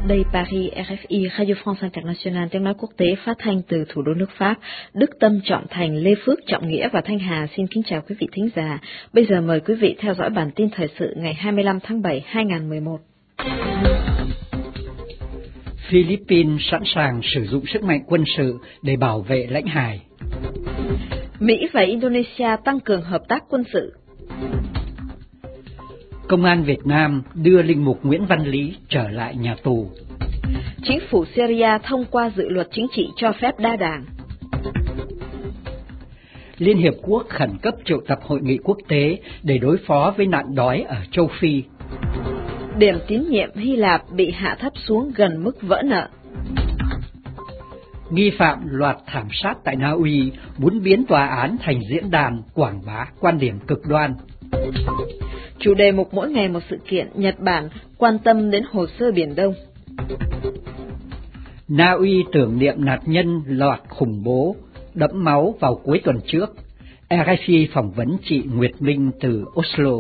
Đây Paris, RFI, Radio France International, tiếng nói quốc tế phát thanh từ thủ đô nước Pháp. Đức Tâm, Trọn Thành, Lê Phước, Trọng Nghĩa và Thanh Hà xin kính chào quý vị thính giả. Bây giờ mời quý vị theo dõi bản tin thời sự ngày 25 tháng 7, 2011. Philippines sẵn sàng sử dụng sức mạnh quân sự để bảo vệ lãnh hải. Mỹ và Indonesia tăng cường hợp tác quân sự. Công an Việt Nam đưa linh mục Nguyễn Văn Lý trở lại nhà tù. Chính phủ Syria thông qua dự luật chính trị cho phép đa đảng. Liên Hiệp Quốc khẩn cấp triệu tập hội nghị quốc tế để đối phó với nạn đói ở châu Phi. Điểm tín nhiệm Hy Lạp bị hạ thấp xuống gần mức vỡ nợ. Nghi phạm loạt thảm sát tại Na Uy muốn biến tòa án thành diễn đàn quảng bá quan điểm cực đoan. Chủ đề mục mỗi ngày một sự kiện, Nhật Bản quan tâm đến hồ sơ Biển Đông. Na Uy tưởng niệm nạn nhân loạt khủng bố đẫm máu vào cuối tuần trước. RFI phỏng vấn chị Nguyệt Minh từ Oslo.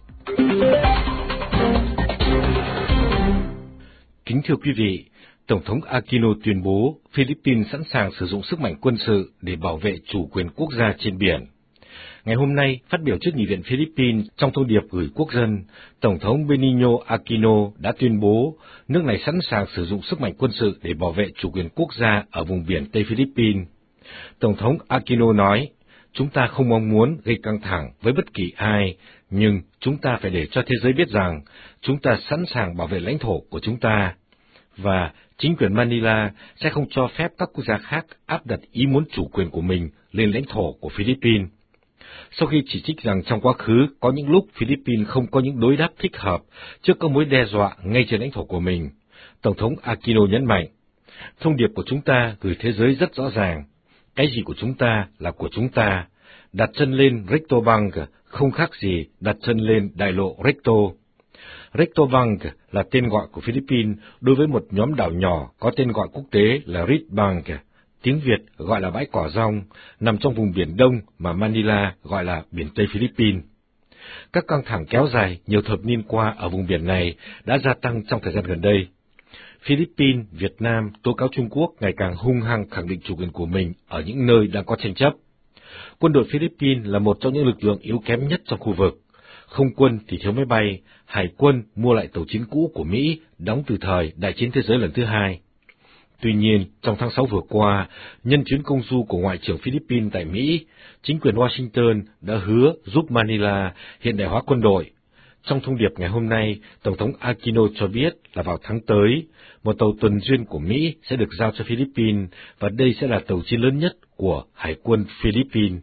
Kính thưa quý vị, Tổng thống Aquino tuyên bố Philippines sẵn sàng sử dụng sức mạnh quân sự để bảo vệ chủ quyền quốc gia trên biển. Ngày hôm nay, phát biểu trước Nghị viện Philippines trong thông điệp gửi quốc dân, Tổng thống Benigno Aquino đã tuyên bố nước này sẵn sàng sử dụng sức mạnh quân sự để bảo vệ chủ quyền quốc gia ở vùng biển Tây Philippines. Tổng thống Aquino nói, chúng ta không mong muốn gây căng thẳng với bất kỳ ai, nhưng chúng ta phải để cho thế giới biết rằng chúng ta sẵn sàng bảo vệ lãnh thổ của chúng ta. Và chính quyền Manila sẽ không cho phép các quốc gia khác áp đặt ý muốn chủ quyền của mình lên lãnh thổ của Philippines. Sau khi chỉ trích rằng trong quá khứ có những lúc Philippines không có những đối đáp thích hợp trước các mối đe dọa ngay trên lãnh thổ của mình, Tổng thống Aquino nhấn mạnh, thông điệp của chúng ta gửi thế giới rất rõ ràng, cái gì của chúng ta là của chúng ta, đặt chân lên Recto Bank không khác gì đặt chân lên đại lộ Recto. Recto Bank là tên gọi của Philippines đối với một nhóm đảo nhỏ có tên gọi quốc tế là Reed Bank, tiếng Việt gọi là bãi cỏ rong, nằm trong vùng Biển Đông mà Manila gọi là Biển Tây Philippines. Các căng thẳng kéo dài nhiều thập niên qua ở vùng biển này đã gia tăng trong thời gian gần đây. Philippines, Việt Nam tố cáo Trung Quốc ngày càng hung hăng khẳng định chủ quyền của mình ở những nơi đang có tranh chấp. Quân đội Philippines là một trong những lực lượng yếu kém nhất trong khu vực. Không quân thì thiếu máy bay, hải quân mua lại tàu chiến cũ của Mỹ đóng từ thời Đại chiến thế giới lần thứ hai. Tuy nhiên, trong tháng 6 vừa qua, nhân chuyến công du của Ngoại trưởng Philippines tại Mỹ, chính quyền Washington đã hứa giúp Manila hiện đại hóa quân đội. Trong thông điệp ngày hôm nay, Tổng thống Aquino cho biết là vào tháng tới, một tàu tuần duyên của Mỹ sẽ được giao cho Philippines và đây sẽ là tàu chiến lớn nhất của Hải quân Philippines.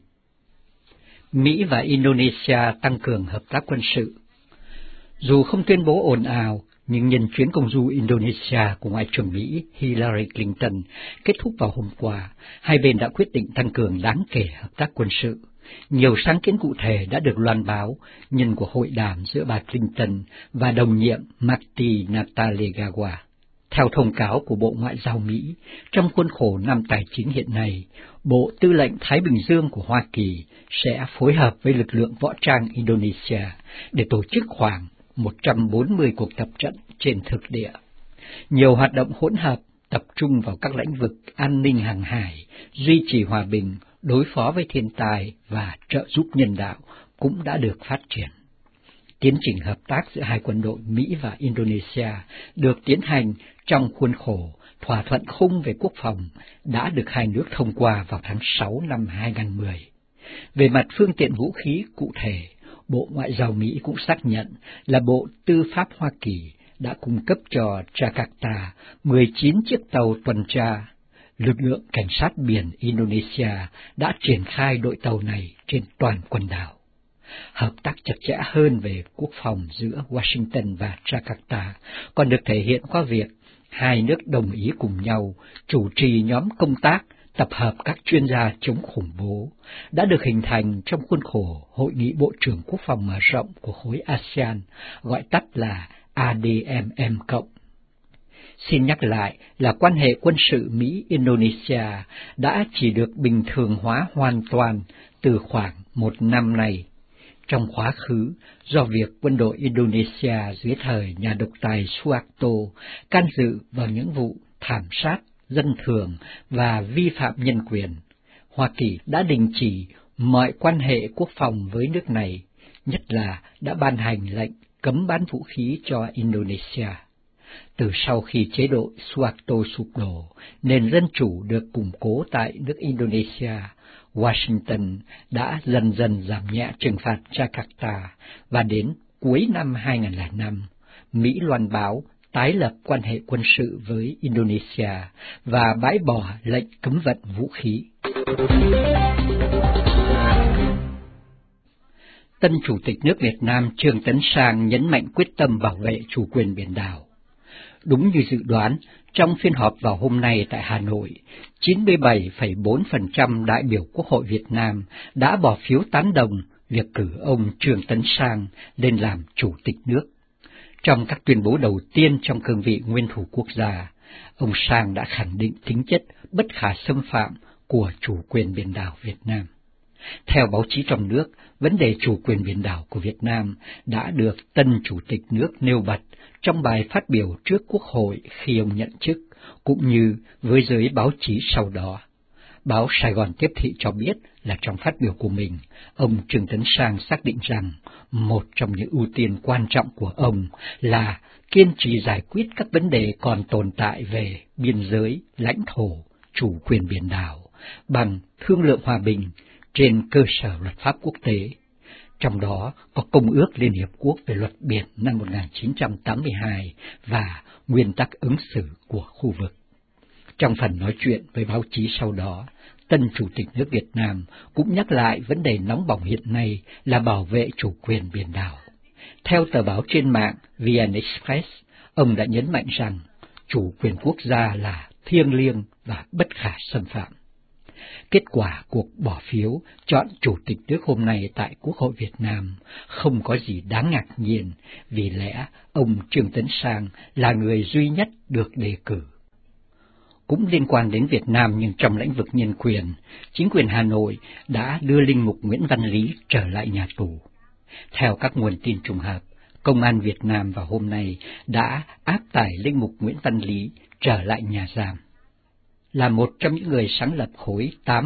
Mỹ và Indonesia tăng cường hợp tác quân sự. Dù không tuyên bố ồn ào, nhưng nhân chuyến công du Indonesia của Ngoại trưởng Mỹ Hillary Clinton kết thúc vào hôm qua, hai bên đã quyết định tăng cường đáng kể hợp tác quân sự. Nhiều sáng kiến cụ thể đã được loan báo nhân cuộc hội đàm giữa bà Clinton và đồng nhiệm Marty Natalegawa. Theo thông cáo của Bộ Ngoại giao Mỹ, trong khuôn khổ năm tài chính hiện nay, Bộ Tư lệnh Thái Bình Dương của Hoa Kỳ sẽ phối hợp với lực lượng võ trang Indonesia để tổ chức khoảng 140 cuộc tập trận trên thực địa. Nhiều hoạt động hỗn hợp tập trung vào các lĩnh vực an ninh hàng hải, duy trì hòa bình, đối phó với thiên tai và trợ giúp nhân đạo cũng đã được phát triển. Tiến trình hợp tác giữa hai quân đội Mỹ và Indonesia được tiến hành trong khuôn khổ thỏa thuận khung về quốc phòng đã được hai nước thông qua vào tháng 6 năm 2010. Về mặt phương tiện vũ khí cụ thể, Bộ Ngoại giao Mỹ cũng xác nhận là Bộ Tư pháp Hoa Kỳ đã cung cấp cho Jakarta 19 chiếc tàu tuần tra. Lực lượng cảnh sát biển Indonesia đã triển khai đội tàu này trên toàn quần đảo. Hợp tác chặt chẽ hơn về quốc phòng giữa Washington và Jakarta còn được thể hiện qua việc hai nước đồng ý cùng nhau chủ trì nhóm công tác tập hợp các chuyên gia chống khủng bố đã được hình thành trong khuôn khổ Hội nghị Bộ trưởng Quốc phòng mở rộng của khối ASEAN, gọi tắt là ADMM+. Xin nhắc lại là quan hệ quân sự Mỹ-Indonesia đã chỉ được bình thường hóa hoàn toàn từ khoảng một năm nay. Trong quá khứ, do việc quân đội Indonesia dưới thời nhà độc tài Suharto can dự vào những vụ thảm sát dân thường và vi phạm nhân quyền, Hoa Kỳ đã đình chỉ mọi quan hệ quốc phòng với nước này, nhất là đã ban hành lệnh cấm bán vũ khí cho Indonesia. Từ sau khi chế độ Suharto sụp đổ, nền dân chủ được củng cố tại nước Indonesia, Washington đã dần dần giảm nhẹ trừng phạt Jakarta, và đến cuối năm 2005, Mỹ loan báo tái lập quan hệ quân sự với Indonesia và bãi bỏ lệnh cấm vận vũ khí. Tân Chủ tịch nước Việt Nam Trương Tấn Sang nhấn mạnh quyết tâm bảo vệ chủ quyền biển đảo. Đúng như dự đoán, trong phiên họp vào hôm nay tại Hà Nội, 97,4% đại biểu Quốc hội Việt Nam đã bỏ phiếu tán đồng việc cử ông Trương Tấn Sang lên làm Chủ tịch nước. Trong các tuyên bố đầu tiên trong cương vị nguyên thủ quốc gia, ông Sang đã khẳng định tính chất bất khả xâm phạm của chủ quyền biển đảo Việt Nam. Theo báo chí trong nước, vấn đề chủ quyền biển đảo của Việt Nam đã được tân Chủ tịch nước nêu bật trong bài phát biểu trước Quốc hội khi ông nhận chức, cũng như với giới báo chí sau đó. Báo Sài Gòn Tiếp thị cho biết là trong phát biểu của mình, ông Trương Tấn Sang xác định rằng một trong những ưu tiên quan trọng của ông là kiên trì giải quyết các vấn đề còn tồn tại về biên giới, lãnh thổ, chủ quyền biển đảo bằng thương lượng hòa bình trên cơ sở luật pháp quốc tế. Trong đó có Công ước Liên Hiệp Quốc về luật biển năm 1982 và nguyên tắc ứng xử của khu vực. Trong phần nói chuyện với báo chí sau đó, tân Chủ tịch nước Việt Nam cũng nhắc lại vấn đề nóng bỏng hiện nay là bảo vệ chủ quyền biển đảo. Theo tờ báo trên mạng VN Express, ông đã nhấn mạnh rằng chủ quyền quốc gia là thiêng liêng và bất khả xâm phạm. Kết quả cuộc bỏ phiếu chọn Chủ tịch nước hôm nay tại Quốc hội Việt Nam không có gì đáng ngạc nhiên, vì lẽ ông Trương Tấn Sang là người duy nhất được đề cử. Cũng liên quan đến Việt Nam nhưng trong lĩnh vực nhân quyền, chính quyền Hà Nội đã đưa linh mục Nguyễn Văn Lý trở lại nhà tù. Theo các nguồn tin trùng hợp, Công an Việt Nam vào hôm nay đã áp tải linh mục Nguyễn Văn Lý trở lại nhà giam. Là một trong những người sáng lập khối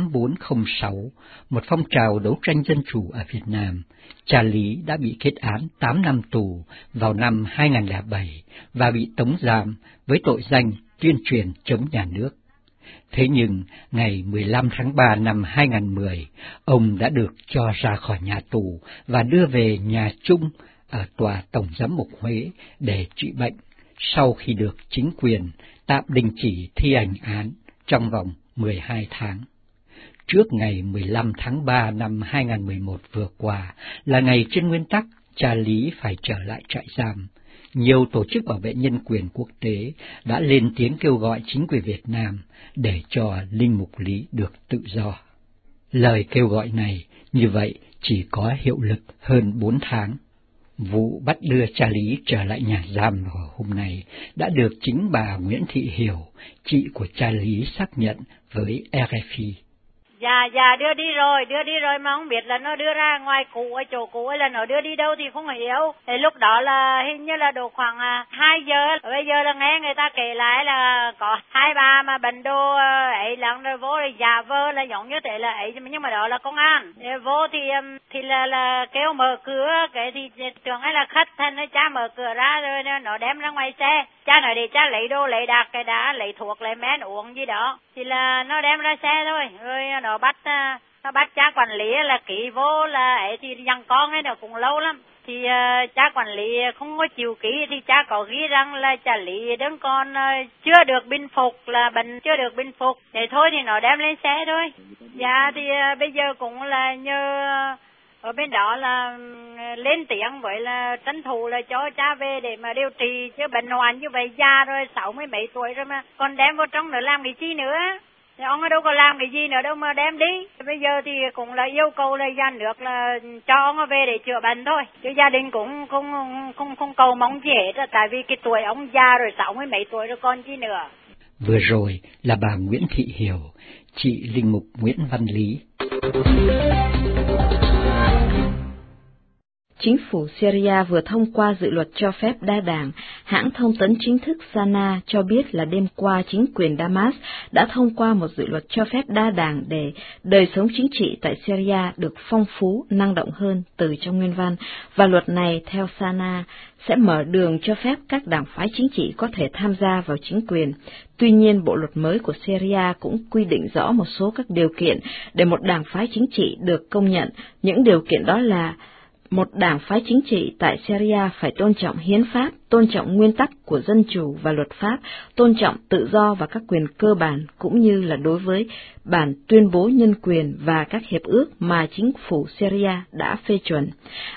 8406, một phong trào đấu tranh dân chủ ở Việt Nam, cha Lý đã bị kết án 8 năm tù vào năm 2007 và bị tống giam với tội danh tuyên truyền chống nhà nước. Thế nhưng, ngày 15 tháng 3 năm 2010, ông đã được cho ra khỏi nhà tù và đưa về nhà chung ở tòa Tổng giám mục Huế để trị bệnh, sau khi được chính quyền tạm đình chỉ thi hành án trong vòng 12 tháng. Trước ngày 15 tháng 3 năm 2011 vừa qua là ngày trên nguyên tắc cha Lý phải trở lại trại giam, nhiều tổ chức bảo vệ nhân quyền quốc tế đã lên tiếng kêu gọi chính quyền Việt Nam để cho linh mục Lý được tự do. Lời kêu gọi này như vậy chỉ có hiệu lực hơn 4 tháng. Vụ bắt đưa cha Lý trở lại nhà giam vào hôm nay đã được chính bà Nguyễn Thị Hiểu, chị của cha Lý, xác nhận với RFI. Dạ đưa đi rồi mà không biết là nó đưa ra ngoài cũ ở chỗ cũ hay là nó đưa đi đâu thì không hiểu. Thì lúc đó là hình như là độ khoảng 2 giờ, bây giờ là nghe người ta kể lại là có hai bà mà bận đồ ấy lặng rồi vô rồi giả vờ là giống như thế là ấy, nhưng mà đó là công an. Vô thì là kêu mở cửa, cái thì tưởng ấy là khách thân nó cha mở cửa ra rồi nó đem ra ngoài xe. Cha nói để cha lấy đồ, lấy đạc, cái đã lấy thuốc, lấy men uống gì đó. Thì là nó đem ra xe thôi, rồi nó bắt cha quản lý là ký vô là ấy, thì dằng con ấy nó cũng lâu lắm. Thì cha quản lý không có chịu ký, thì cha có ghi rằng là cha Lý đứa con chưa được bình phục, là bệnh chưa được bình phục. Để thôi thì nó đem lên xe thôi. Dạ thì bây giờ cũng là nhờ ở bên đó là lên tiếng với là tranh thủ là cho cha về để mà điều trị, chứ bệnh hoạn như vậy già rồi 60 mấy tuổi rồi mà còn đem vào trong nữa làm cái chi nữa. Thì ông ấy đâu có làm cái gì nữa đâu mà đem đi. Bây giờ thì cũng là yêu cầu là nhà nước là cho ông ấy về để chữa bệnh thôi. Chứ gia đình cũng không cầu mong gì hết, tại vì cái tuổi ông già rồi 60 mấy tuổi rồi còn chi nữa. Vừa rồi là bà Nguyễn Thị Hiểu, chị linh mục Nguyễn Văn Lý. chính phủ Syria vừa thông qua dự luật cho phép đa đảng. Hãng thông tấn chính thức Sana cho biết là đêm qua chính quyền Damas đã thông qua một dự luật cho phép đa đảng để đời sống chính trị tại Syria được phong phú, năng động hơn từ trong nguyên văn, và luật này, theo Sana, sẽ mở đường cho phép các đảng phái chính trị có thể tham gia vào chính quyền. Tuy nhiên, bộ luật mới của Syria cũng quy định rõ một số các điều kiện để một đảng phái chính trị được công nhận. Những điều kiện đó là một đảng phái chính trị tại Syria phải tôn trọng hiến pháp, tôn trọng nguyên tắc của dân chủ và luật pháp, tôn trọng tự do và các quyền cơ bản, cũng như là đối với bản tuyên bố nhân quyền và các hiệp ước mà chính phủ Syria đã phê chuẩn.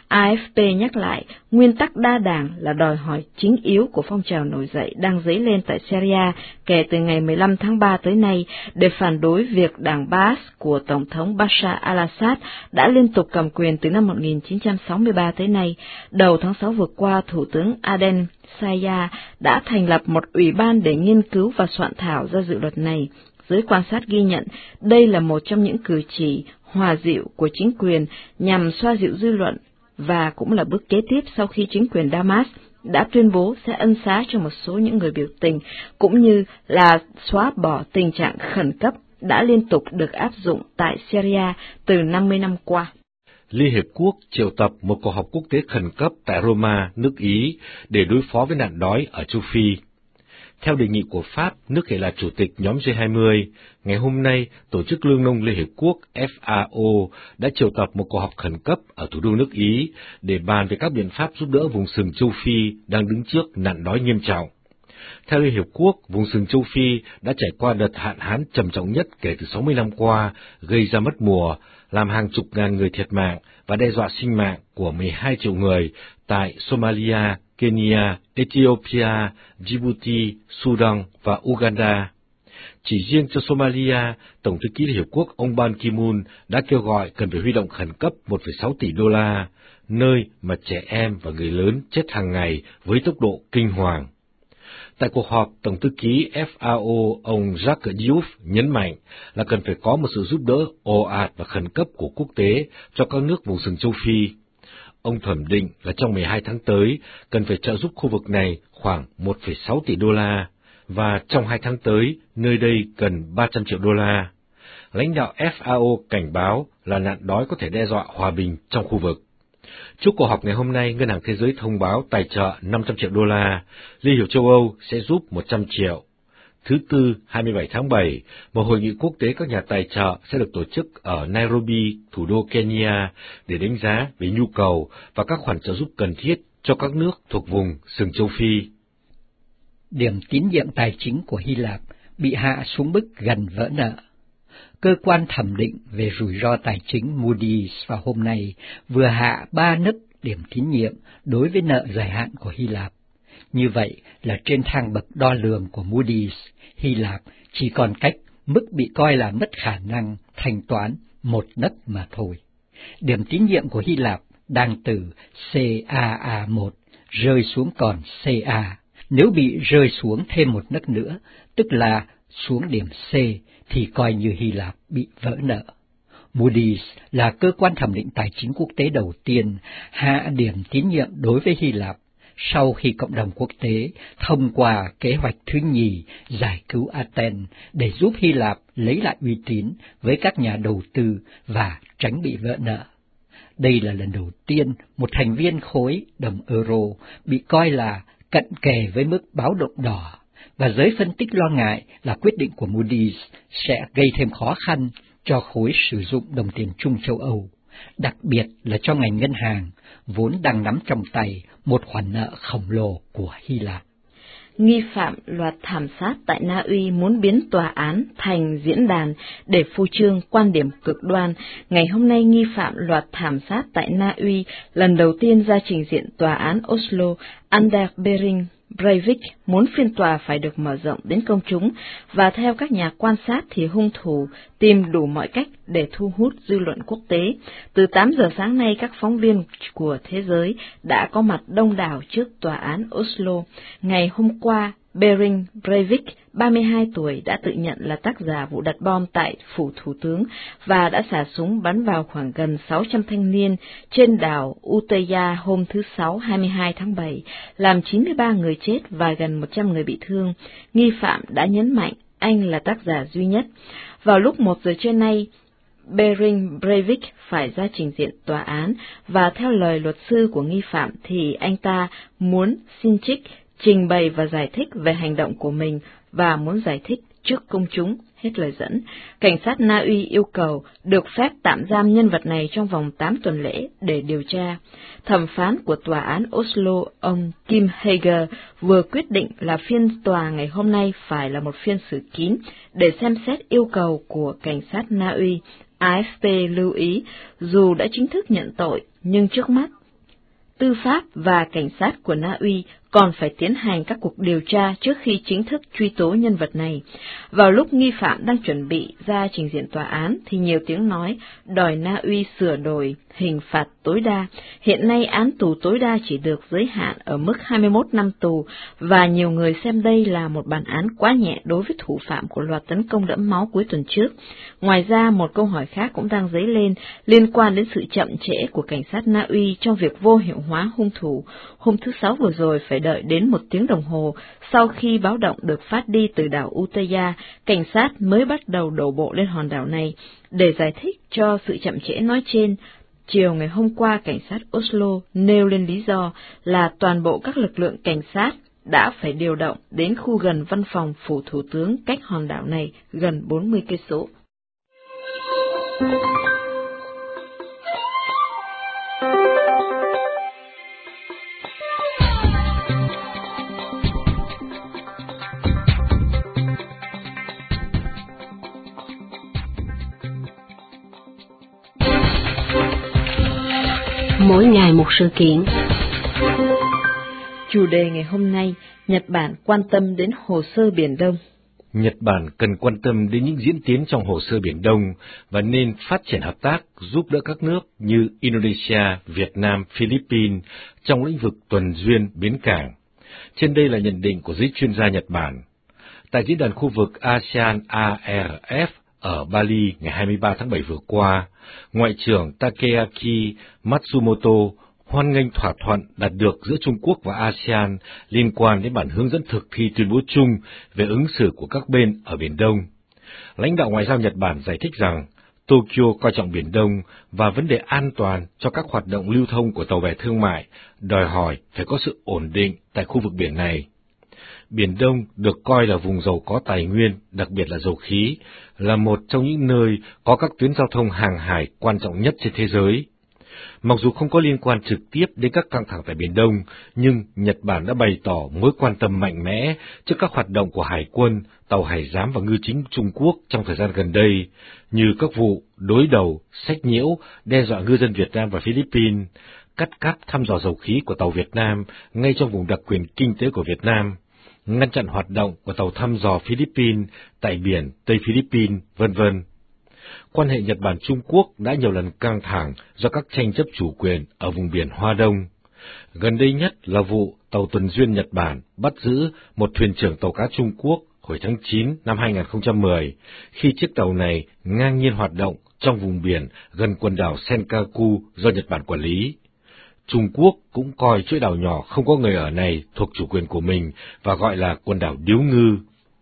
AFP nhắc lại, nguyên tắc đa đảng là đòi hỏi chính yếu của phong trào nổi dậy đang dấy lên tại Syria kể từ ngày 15 tháng 3 tới nay để phản đối việc đảng Baath của Tổng thống Bashar al-Assad đã liên tục cầm quyền từ năm 1963 tới nay. Đầu tháng 6 vừa qua, Thủ tướng Aden Sayah đã thành lập một ủy ban để nghiên cứu và soạn thảo ra dự luật này. Giới quan sát ghi nhận đây là một trong những cử chỉ hòa dịu của chính quyền nhằm xoa dịu dư luận và cũng là bước kế tiếp sau khi chính quyền Damas đã tuyên bố sẽ ân xá cho một số những người biểu tình, cũng như là xóa bỏ tình trạng khẩn cấp đã liên tục được áp dụng tại Syria từ 50 năm qua. Liên Hiệp Quốc triệu tập một cuộc họp quốc tế khẩn cấp tại Roma, nước Ý, để đối phó với nạn đói ở châu Phi. Theo đề nghị của Pháp, nước hiện là chủ tịch nhóm G20, ngày hôm nay, Tổ chức Lương nông Liên Hiệp Quốc FAO đã triệu tập một cuộc họp khẩn cấp ở thủ đô nước Ý để bàn về các biện pháp giúp đỡ vùng sừng châu Phi đang đứng trước nạn đói nghiêm trọng. Theo Liên Hiệp Quốc, vùng sừng châu Phi đã trải qua đợt hạn hán trầm trọng nhất kể từ 60 năm qua, gây ra mất mùa, làm hàng chục ngàn người thiệt mạng và đe dọa sinh mạng của 12 triệu người tại Somalia, Kenya, Ethiopia, Djibouti, Sudan và Uganda. Chỉ riêng cho Somalia, Tổng thư ký Liên Hiệp Quốc ông Ban Ki-moon đã kêu gọi cần phải huy động khẩn cấp 1,6 tỷ đô la, nơi mà trẻ em và người lớn chết hàng ngày với tốc độ kinh hoàng. Tại cuộc họp, Tổng thư ký FAO ông Jacques Diouf nhấn mạnh là cần phải có một sự giúp đỡ ồ ạt và khẩn cấp của quốc tế cho các nước vùng sừng châu Phi. Ông thẩm định là trong 12 tháng tới, cần phải trợ giúp khu vực này khoảng 1,6 tỷ đô la, và trong 2 tháng tới, nơi đây cần 300 triệu đô la. Lãnh đạo FAO cảnh báo là nạn đói có thể đe dọa hòa bình trong khu vực. Trước cuộc họp ngày hôm nay, Ngân hàng Thế giới thông báo tài trợ 500 triệu đô la, Liên hiệp châu Âu sẽ giúp 100 triệu. Thứ Tư, 27 tháng 7, một hội nghị quốc tế các nhà tài trợ sẽ được tổ chức ở Nairobi, thủ đô Kenya, để đánh giá về nhu cầu và các khoản trợ giúp cần thiết cho các nước thuộc vùng sừng châu Phi. Điểm tín nhiệm tài chính của Hy Lạp bị hạ xuống mức gần vỡ nợ. Cơ quan thẩm định về rủi ro tài chính Moody's vào hôm nay vừa hạ 3 nấc điểm tín nhiệm đối với nợ dài hạn của Hy Lạp. Như vậy là trên thang bậc đo lường của Moody's, Hy Lạp chỉ còn cách mức bị coi là mất khả năng thanh toán một nấc mà thôi. Điểm tín nhiệm của Hy Lạp đang từ CAA1 rơi xuống còn CA. Nếu bị rơi xuống thêm một nấc nữa, tức là xuống điểm C, thì coi như Hy Lạp bị vỡ nợ. Moody's là cơ quan thẩm định tài chính quốc tế đầu tiên hạ điểm tín nhiệm đối với Hy Lạp sau khi cộng đồng quốc tế thông qua kế hoạch thứ nhì giải cứu Athens để giúp Hy Lạp lấy lại uy tín với các nhà đầu tư và tránh bị vỡ nợ. Đây là lần đầu tiên một thành viên khối đồng euro bị coi là cận kề với mức báo động đỏ, và giới phân tích lo ngại là quyết định của Moody's sẽ gây thêm khó khăn cho khối sử dụng đồng tiền chung châu Âu, đặc biệt là cho ngành ngân hàng, vốn đang nắm trong tay một khoản nợ khổng lồ của Hy Lạp. Nghi phạm loạt thảm sát tại Na Uy muốn biến tòa án thành diễn đàn để phô trương quan điểm cực đoan. Ngày hôm nay, nghi phạm loạt thảm sát tại Na Uy lần đầu tiên ra trình diện tòa án Oslo. Anders Behring Breivik muốn phiên tòa phải được mở rộng đến công chúng, và theo các nhà quan sát thì hung thủ tìm đủ mọi cách để thu hút dư luận quốc tế. Từ 8 giờ sáng nay, các phóng viên của thế giới đã có mặt đông đảo trước tòa án Oslo. Ngày hôm qua, Bering Breivik, 32 tuổi, đã tự nhận là tác giả vụ đặt bom tại phủ thủ tướng và đã xả súng bắn vào khoảng gần 600 thanh niên trên đảo Utøya hôm thứ Sáu 22 tháng 7, làm 93 người chết và gần 100 người bị thương. Nghi phạm đã nhấn mạnh anh là tác giả duy nhất. Vào lúc 1 giờ trưa nay, Bering Breivik phải ra trình diện tòa án và theo lời luật sư của nghi phạm thì anh ta muốn xin trích, trình bày và giải thích về hành động của mình và muốn giải thích trước công chúng, hết lời dẫn. Cảnh sát Na Uy yêu cầu được phép tạm giam nhân vật này trong vòng 8 tuần lễ để điều tra. Thẩm phán của tòa án Oslo, ông Kim Hager, vừa quyết định là phiên tòa ngày hôm nay phải là một phiên xử kín để xem xét yêu cầu của cảnh sát Na Uy. AFP lưu ý, dù đã chính thức nhận tội, nhưng trước mắt, tư pháp và cảnh sát của Na Uy còn phải tiến hành các cuộc điều tra trước khi chính thức truy tố nhân vật này. Vào lúc nghi phạm đang chuẩn bị ra trình diện tòa án thì nhiều tiếng nói đòi Na Uy sửa đổi hình phạt tối đa. Hiện nay án tù tối đa chỉ được giới hạn ở mức 21 năm tù và nhiều người xem đây là một bản án quá nhẹ đối với thủ phạm của loạt tấn công đẫm máu cuối tuần trước. Ngoài ra, một câu hỏi khác cũng đang dấy lên liên quan đến sự chậm trễ của cảnh sát Na Uy trong việc vô hiệu hóa hung thủ. Hôm thứ Sáu vừa rồi phải đợi đến 1 tiếng đồng hồ sau khi báo động được phát đi từ đảo Utøya, cảnh sát mới bắt đầu đổ bộ lên hòn đảo này. Để giải thích cho sự chậm trễ nói trên, chiều ngày hôm qua cảnh sát Oslo nêu lên lý do là toàn bộ các lực lượng cảnh sát đã phải điều động đến khu gần văn phòng phủ thủ tướng cách hòn đảo này gần 40 cây số. Mỗi ngày một sự kiện. Chủ đề ngày hôm nay, Nhật Bản quan tâm đến hồ sơ Biển Đông. Nhật Bản cần quan tâm đến những diễn tiến trong hồ sơ Biển Đông và nên phát triển hợp tác giúp đỡ các nước như Indonesia, Việt Nam, Philippines trong lĩnh vực tuần duyên bến cảng. Trên đây là nhận định của giới chuyên gia Nhật Bản. Tại diễn đàn khu vực ASEAN-ARF ở Bali ngày 23 tháng 7 vừa qua, Ngoại trưởng Takeaki Matsumoto hoan nghênh thỏa thuận đạt được giữa Trung Quốc và ASEAN liên quan đến bản hướng dẫn thực thi tuyên bố chung về ứng xử của các bên ở Biển Đông. Lãnh đạo ngoại giao Nhật Bản giải thích rằng Tokyo coi trọng Biển Đông và vấn đề an toàn cho các hoạt động lưu thông của tàu bè thương mại, đòi hỏi phải có sự ổn định tại khu vực biển này. Biển Đông được coi là vùng giàu có tài nguyên, đặc biệt là dầu khí, là một trong những nơi có các tuyến giao thông hàng hải quan trọng nhất trên thế giới. Mặc dù không có liên quan trực tiếp đến các căng thẳng tại Biển Đông, nhưng Nhật Bản đã bày tỏ mối quan tâm mạnh mẽ trước các hoạt động của Hải quân, tàu hải giám và ngư chính Trung Quốc trong thời gian gần đây, như các vụ đối đầu, sách nhiễu, đe dọa ngư dân Việt Nam và Philippines, cắt cáp thăm dò dầu khí của tàu Việt Nam ngay trong vùng đặc quyền kinh tế của Việt Nam, ngăn chặn hoạt động của tàu thăm dò Philippines tại biển Tây Philippines, v.v. Quan hệ Nhật Bản-Trung Quốc đã nhiều lần căng thẳng do các tranh chấp chủ quyền ở vùng biển Hoa Đông. Gần đây nhất là vụ tàu tuần duyên Nhật Bản bắt giữ một thuyền trưởng tàu cá Trung Quốc hồi tháng 9 năm 2010, khi chiếc tàu này ngang nhiên hoạt động trong vùng biển gần quần đảo Senkaku do Nhật Bản quản lý. Trung Quốc cũng coi chuỗi đảo nhỏ không có người ở này thuộc chủ quyền của mình và gọi là quần đảo Điếu Ngư.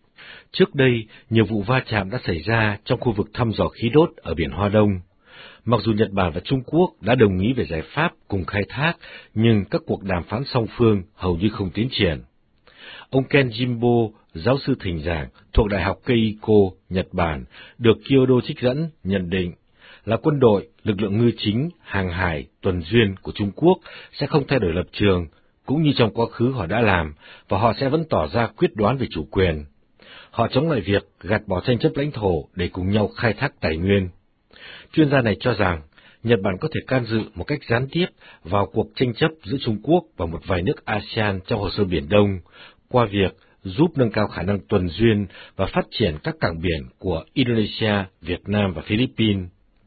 Trước đây, nhiều vụ va chạm đã xảy ra trong khu vực thăm dò khí đốt ở biển Hoa Đông. Mặc dù Nhật Bản và Trung Quốc đã đồng ý về giải pháp cùng khai thác, nhưng các cuộc đàm phán song phương hầu như không tiến triển. Ông Ken Jimbo, giáo sư thỉnh giảng thuộc Đại học Keiko, Nhật Bản, được Kyodo trích dẫn, nhận định là quân đội, lực lượng ngư chính, hàng hải, tuần duyên của Trung Quốc sẽ không thay đổi lập trường, cũng như trong quá khứ họ đã làm, và họ sẽ vẫn tỏ ra quyết đoán về chủ quyền. Họ chống lại việc gạt bỏ tranh chấp lãnh thổ để cùng nhau khai thác tài nguyên. Chuyên gia này cho rằng, Nhật Bản có thể can dự một cách gián tiếp vào cuộc tranh chấp giữa Trung Quốc và một vài nước ASEAN trong hồ sơ Biển Đông, qua việc giúp nâng cao khả năng tuần duyên và phát triển các cảng biển của Indonesia, Việt Nam và Philippines.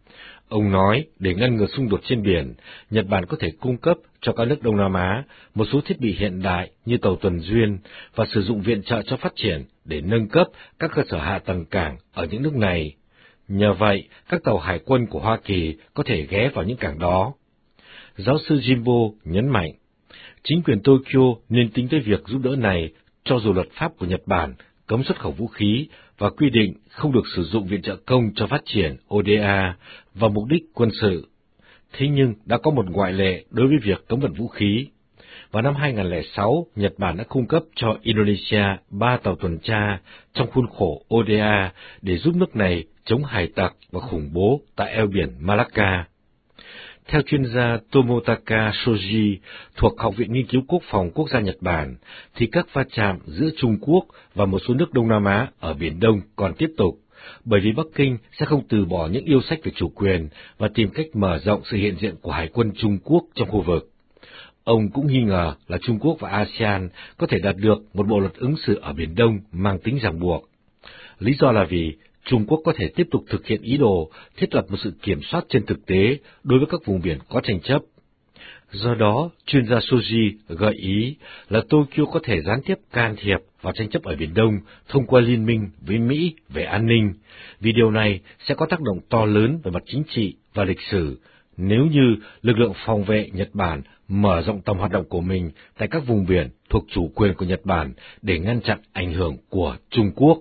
Ông nói, để ngăn ngừa xung đột trên biển, Nhật Bản có thể cung cấp cho các nước Đông Nam Á một số thiết bị hiện đại như tàu tuần duyên và sử dụng viện trợ cho phát triển để nâng cấp các cơ sở hạ tầng cảng ở những nước này. Nhờ vậy, các tàu hải quân của Hoa Kỳ có thể ghé vào những cảng đó. Giáo sư Jimbo nhấn mạnh, chính quyền Tokyo nên tính tới việc giúp đỡ này cho dù luật pháp của Nhật Bản cấm xuất khẩu vũ khí và quy định không được sử dụng viện trợ công cho phát triển ODA vào mục đích quân sự. Thế nhưng đã có một ngoại lệ đối với việc cấm vận vũ khí. Vào năm 2006, Nhật Bản đã cung cấp cho Indonesia 3 tàu tuần tra trong khuôn khổ ODA để giúp nước này chống hải tặc và khủng bố tại eo biển Malacca. Theo chuyên gia Tomotaka Shoji thuộc Học viện Nghiên cứu Quốc phòng Quốc gia Nhật Bản, thì các va chạm giữa Trung Quốc và một số nước Đông Nam Á ở Biển Đông còn tiếp tục, bởi vì Bắc Kinh sẽ không từ bỏ những yêu sách về chủ quyền và tìm cách mở rộng sự hiện diện của Hải quân Trung Quốc trong khu vực. Ông cũng nghi ngờ là Trung Quốc và ASEAN có thể đạt được một bộ luật ứng xử ở Biển Đông mang tính ràng buộc. Lý do là vì Trung Quốc có thể tiếp tục thực hiện ý đồ thiết lập một sự kiểm soát trên thực tế đối với các vùng biển có tranh chấp. Do đó, chuyên gia Shoji gợi ý là Tokyo có thể gián tiếp can thiệp vào tranh chấp ở Biển Đông thông qua liên minh với Mỹ về an ninh, vì điều này sẽ có tác động to lớn về mặt chính trị và lịch sử nếu như lực lượng phòng vệ Nhật Bản mở rộng tầm hoạt động của mình tại các vùng biển thuộc chủ quyền của Nhật Bản để ngăn chặn ảnh hưởng của Trung Quốc.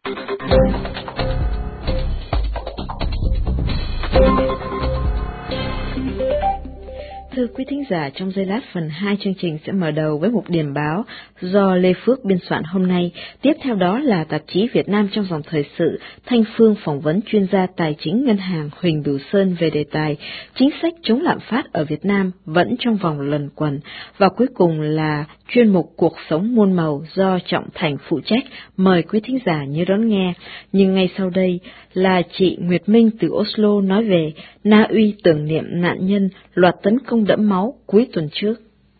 Thưa quý thính giả, trong giây lát phần 2 chương trình sẽ mở đầu với một điểm báo do Lê Phước biên soạn hôm nay. Tiếp theo đó là tạp chí Việt Nam trong dòng thời sự, Thanh Phương phỏng vấn chuyên gia tài chính ngân hàng Huỳnh Bửu Sơn về đề tài chính sách chống lạm phát ở Việt Nam vẫn trong vòng luẩn quẩn. Và cuối cùng là chuyên mục Cuộc sống muôn màu do Trọng Thành phụ trách. Mời quý thính giả nhớ đón nghe. Nhưng ngay sau đây là chị Nguyệt Minh từ Oslo nói về Na Uy tưởng niệm nạn nhân loạt tấn công đẫm máu cuối tuần trước.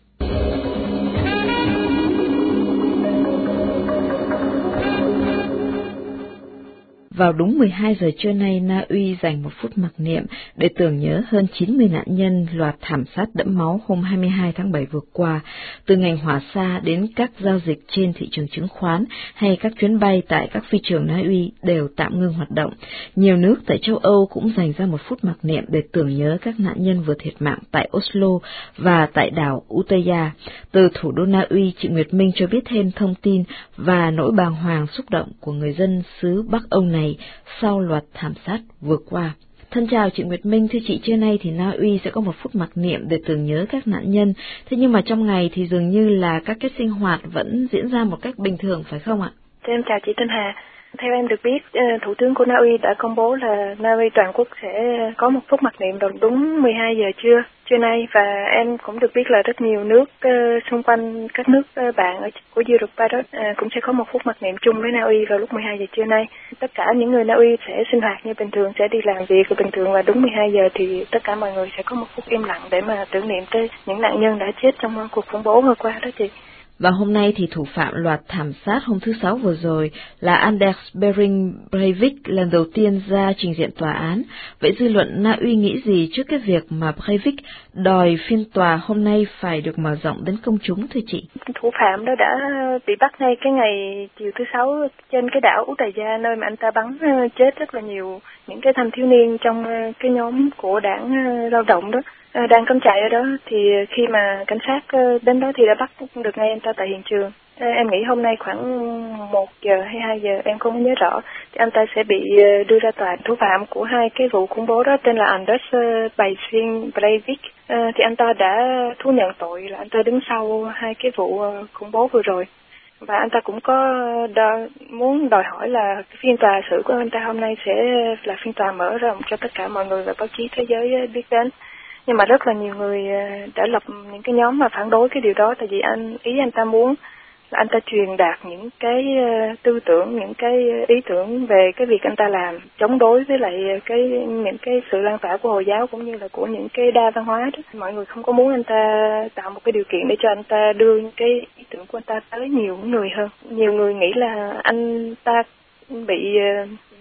Vào đúng 12 giờ trưa nay, Na Uy dành một phút mặc niệm để tưởng nhớ hơn 90 nạn nhân loạt thảm sát đẫm máu hôm 22 tháng 7 vừa qua, từ ngành hỏa xa đến các giao dịch trên thị trường chứng khoán hay các chuyến bay tại các phi trường Na Uy đều tạm ngưng hoạt động. Nhiều nước tại châu Âu cũng dành ra một phút mặc niệm để tưởng nhớ các nạn nhân vừa thiệt mạng tại Oslo và tại đảo Utøya. Từ thủ đô Na Uy, chị Nguyệt Minh cho biết thêm thông tin và nỗi bàng hoàng xúc động của người dân xứ Bắc Âu này sau loạt thảm sát vừa qua. Thân chào chị Nguyệt Minh, thưa chị, trưa nay thì Na Uy sẽ có một phút mặc niệm để tưởng nhớ các nạn nhân. Thế nhưng mà trong ngày thì dường như là các cái sinh hoạt vẫn diễn ra một cách bình thường phải không ạ? Em chào chị Thanh Hà. Theo em được biết, Thủ tướng của Na Uy đã công bố là Na Uy toàn quốc sẽ có một phút mặc niệm vào đúng 12 giờ trưa nay, và em cũng được biết là rất nhiều nước xung quanh các nước bạn của Europa đó cũng sẽ có một phút mặc niệm chung với Na Uy vào lúc 12 giờ trưa nay. Tất cả những người Na Uy sẽ sinh hoạt như bình thường, sẽ đi làm việc bình thường, và đúng 12 giờ thì tất cả mọi người sẽ có một phút im lặng để mà tưởng niệm tới những nạn nhân đã chết trong cuộc khủng bố vừa qua đó chị. Và hôm nay thì thủ phạm loạt thảm sát hôm thứ Sáu vừa rồi là Anders Behring Breivik lần đầu tiên ra trình diện tòa án. Vậy dư luận Na Uy nghĩ gì trước cái việc mà Breivik đòi phiên tòa hôm nay phải được mở rộng đến công chúng thưa chị? Thủ phạm đó đã bị bắt ngay cái ngày chiều thứ Sáu trên cái đảo Utøya, nơi mà anh ta bắn chết rất là nhiều những cái thanh thiếu niên trong cái nhóm của đảng lao động đó. Đang cắm trại ở đó, thì khi mà cảnh sát đến đó thì đã bắt được ngay anh ta tại hiện trường. Em nghĩ hôm nay khoảng 1 giờ hay 2 giờ, em không nhớ rõ, thì anh ta sẽ bị đưa ra tòa. Thủ phạm của hai cái vụ khủng bố đó tên là Anders Behring Breivik. Thì anh ta đã thú nhận tội là anh ta đứng sau hai cái vụ khủng bố vừa rồi. Và anh ta cũng có muốn đòi hỏi là phiên tòa xử của anh ta hôm nay sẽ là phiên tòa mở rộng cho tất cả mọi người và báo chí thế giới biết đến. Nhưng mà rất là nhiều người đã lập những cái nhóm mà phản đối cái điều đó, tại vì anh ta muốn là anh ta truyền đạt những cái tư tưởng, những cái ý tưởng về cái việc anh ta làm, chống đối với lại những cái sự lan tỏa của Hồi giáo cũng như là của những cái đa văn hóa đó. Mọi người không có muốn anh ta tạo một cái điều kiện để cho anh ta đưa những cái ý tưởng của anh ta tới nhiều người hơn. Nhiều người nghĩ là anh ta bị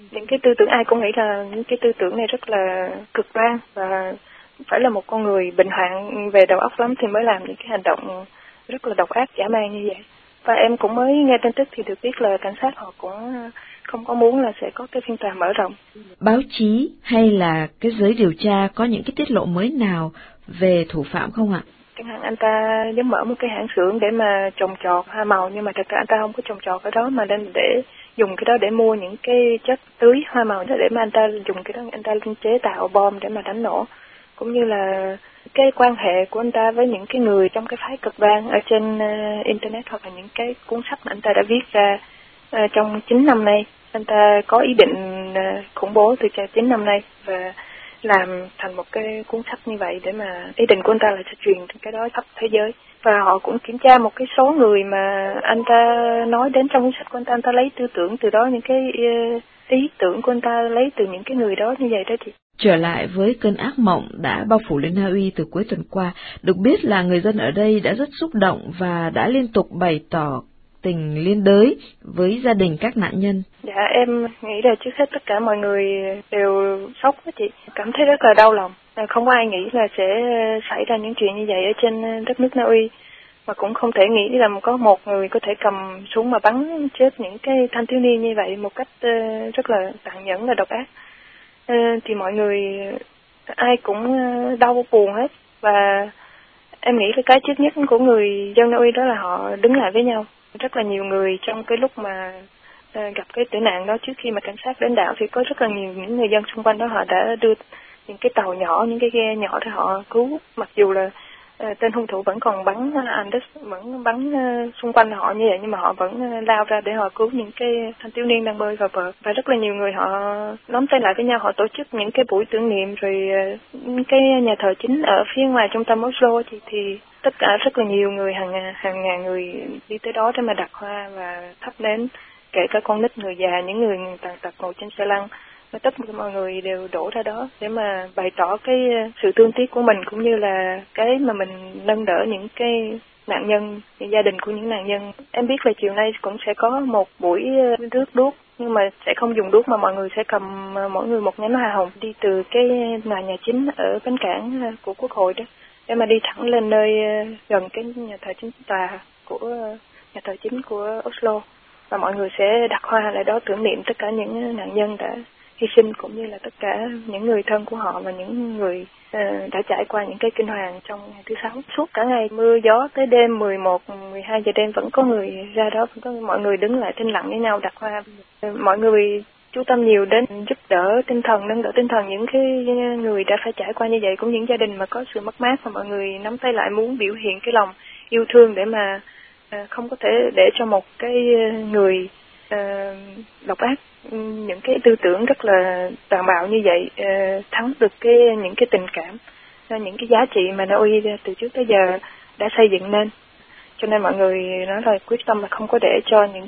những cái tư tưởng, ai cũng nghĩ là những cái tư tưởng này rất là cực đoan và phải là một con người bệnh hoạn về đầu óc lắm thì mới làm những cái hành động rất là độc ác dã man như vậy. Và em cũng mới nghe tin tức thì được biết là cảnh sát họ cũng không có muốn là sẽ có cái phiên tòa mở rộng. Báo chí hay là cái giới điều tra có những cái tiết lộ mới nào về thủ phạm không ạ? Chẳng hạn anh ta giống mở một cái hãng xưởng để mà trồng trọt hoa màu, nhưng mà thật ra anh ta không có trồng trọt ở đó mà nên để dùng cái đó để mua những cái chất tưới hoa màu đó, để mà anh ta dùng cái đó anh ta chế tạo bom để mà đánh nổ. Cũng như là cái quan hệ của anh ta với những cái người trong cái phái cực đoan ở trên internet, hoặc là những cái cuốn sách mà anh ta đã viết ra trong 9 năm nay. Anh ta có ý định khủng bố từ 9 năm nay và làm thành một cái cuốn sách như vậy, để mà ý định của anh ta là sẽ truyền cái đó khắp thế giới. Và họ cũng kiểm tra một cái số người mà anh ta nói đến trong cuốn sách của anh ta lấy tư tưởng từ đó, những cái ý tưởng của anh ta lấy từ những cái người đó như vậy đó chị. Trở lại với cơn ác mộng đã bao phủ lên Na Uy từ cuối tuần qua, được biết là người dân ở đây đã rất xúc động và đã liên tục bày tỏ tình liên đới với gia đình các nạn nhân. Dạ, em nghĩ là trước hết tất cả mọi người đều sốc đó chị, cảm thấy rất là đau lòng. Không có ai nghĩ là sẽ xảy ra những chuyện như vậy ở trên đất nước Na Uy, mà cũng không thể nghĩ là có một người có thể cầm súng mà bắn chết những cái thanh thiếu niên như vậy một cách rất là tàn nhẫn và độc ác. Thì mọi người ai cũng đau buồn hết, và em nghĩ là cái trước nhất của người dân Na Uy đó là họ đứng lại với nhau. Rất là nhiều người trong cái lúc mà gặp cái tử nạn đó, trước khi mà cảnh sát đến đảo thì có rất là nhiều những người dân xung quanh đó, họ đã đưa những cái tàu nhỏ, những cái ghe nhỏ để họ cứu, mặc dù là tên hung thủ vẫn còn bắn vẫn bắn xung quanh họ như vậy, nhưng mà họ vẫn lao ra để họ cứu những cái thanh thiếu niên đang bơi vào bờ. Và rất là nhiều người họ nắm tay lại với nhau, họ tổ chức những cái buổi tưởng niệm, rồi những cái nhà thờ chính ở phía ngoài trung tâm Oslo thì tất cả rất là nhiều người, hàng ngàn người đi tới đó để mà đặt hoa và thắp nến, kể cả con nít, người già, những người tàn tật ngồi trên xe lăn. Và tất cả mọi người đều đổ ra đó để mà bày tỏ cái sự thương tiếc của mình, cũng như là cái mà mình nâng đỡ những cái nạn nhân, những gia đình của những nạn nhân. Em biết là chiều nay cũng sẽ có một buổi rước đuốc, nhưng mà sẽ không dùng đuốc mà mọi người sẽ cầm mỗi người một nhánh hoa hồng đi từ cái tòa nhà chính ở bến cảng của Quốc hội đó, để mà đi thẳng lên nơi gần cái nhà thờ chính tòa của nhà thờ chính của Oslo, và mọi người sẽ đặt hoa lại đó tưởng niệm tất cả những nạn nhân đã hy sinh, cũng như là tất cả những người thân của họ và những người đã trải qua những cái kinh hoàng trong ngày thứ Sáu. Suốt cả ngày mưa gió tới đêm 11, 12 giờ đêm vẫn có người ra đó, vẫn có mọi người đứng lại thinh lặng với nhau đặt hoa. Mọi người chú tâm nhiều đến giúp đỡ tinh thần, nâng đỡ tinh thần những cái người đã phải trải qua như vậy, cũng những gia đình mà có sự mất mát, và mọi người nắm tay lại muốn biểu hiện cái lòng yêu thương để mà không có thể để cho một cái người độc ác, những cái tư tưởng rất là tàn bạo như vậy thắng được những cái tình cảm, những cái giá trị mà Na Uy từ trước tới giờ đã xây dựng nên. Cho nên mọi người nói là quyết tâm là không có để cho những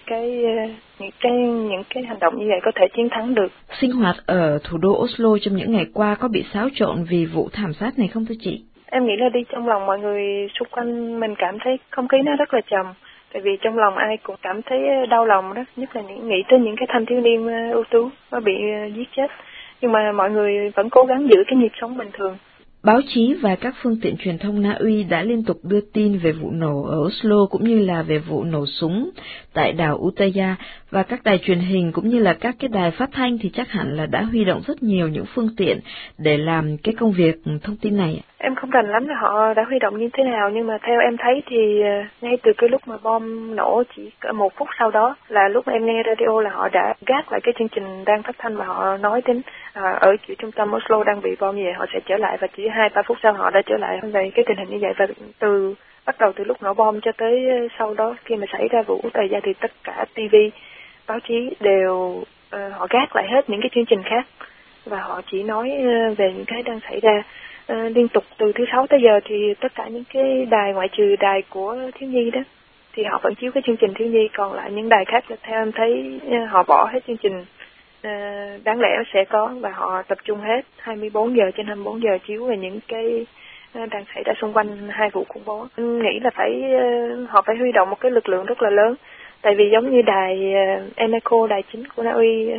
cái hành động như vậy có thể chiến thắng được. Sinh hoạt ở thủ đô Oslo trong những ngày qua có bị xáo trộn vì vụ thảm sát này không thưa chị? Em nghĩ là đi trong lòng mọi người xung quanh mình cảm thấy không khí nó rất là trầm. Tại vì trong lòng ai cũng cảm thấy đau lòng đó, nhất là nghĩ tới những cái thanh thiếu niên ưu tú nó bị giết chết. Nhưng mà mọi người vẫn cố gắng giữ cái nhịp sống bình thường. Báo chí và các phương tiện truyền thông Na Uy đã liên tục đưa tin về vụ nổ ở Oslo cũng như là về vụ nổ súng tại đảo Utøya, và các đài truyền hình cũng như là các cái đài phát thanh thì chắc hẳn là đã huy động rất nhiều những phương tiện để làm cái công việc thông tin này. Em không rành lắm là họ đã huy động như thế nào, nhưng mà theo em thấy thì ngay từ cái lúc mà bom nổ chỉ cỡ 1 phút sau đó là lúc em nghe radio là họ đã gác lại cái chương trình đang phát thanh, và họ nói đến ở trung tâm Oslo đang bị bom gì, họ sẽ trở lại, và chỉ 2-3 phút sau họ đã trở lại về cái tình hình như vậy. Và bắt đầu từ lúc nổ bom cho tới sau đó khi mà xảy ra vụ Utøya thì tất cả TV, báo chí đều họ gác lại hết những cái chương trình khác, và họ chỉ nói về những cái đang xảy ra. Liên tục từ thứ Sáu tới giờ thì tất cả những cái đài, ngoại trừ đài của thiếu nhi đó, thì họ vẫn chiếu cái chương trình thiếu nhi, còn lại những đài khác theo em thấy họ bỏ hết chương trình đáng lẽ sẽ có, và họ tập trung hết 24 giờ trên 24 giờ chiếu về những cái đang xảy ra xung quanh hai vụ khủng bố. Em nghĩ là họ phải huy động một cái lực lượng rất là lớn, tại vì giống như đài Eneco, đài chính của Na Uy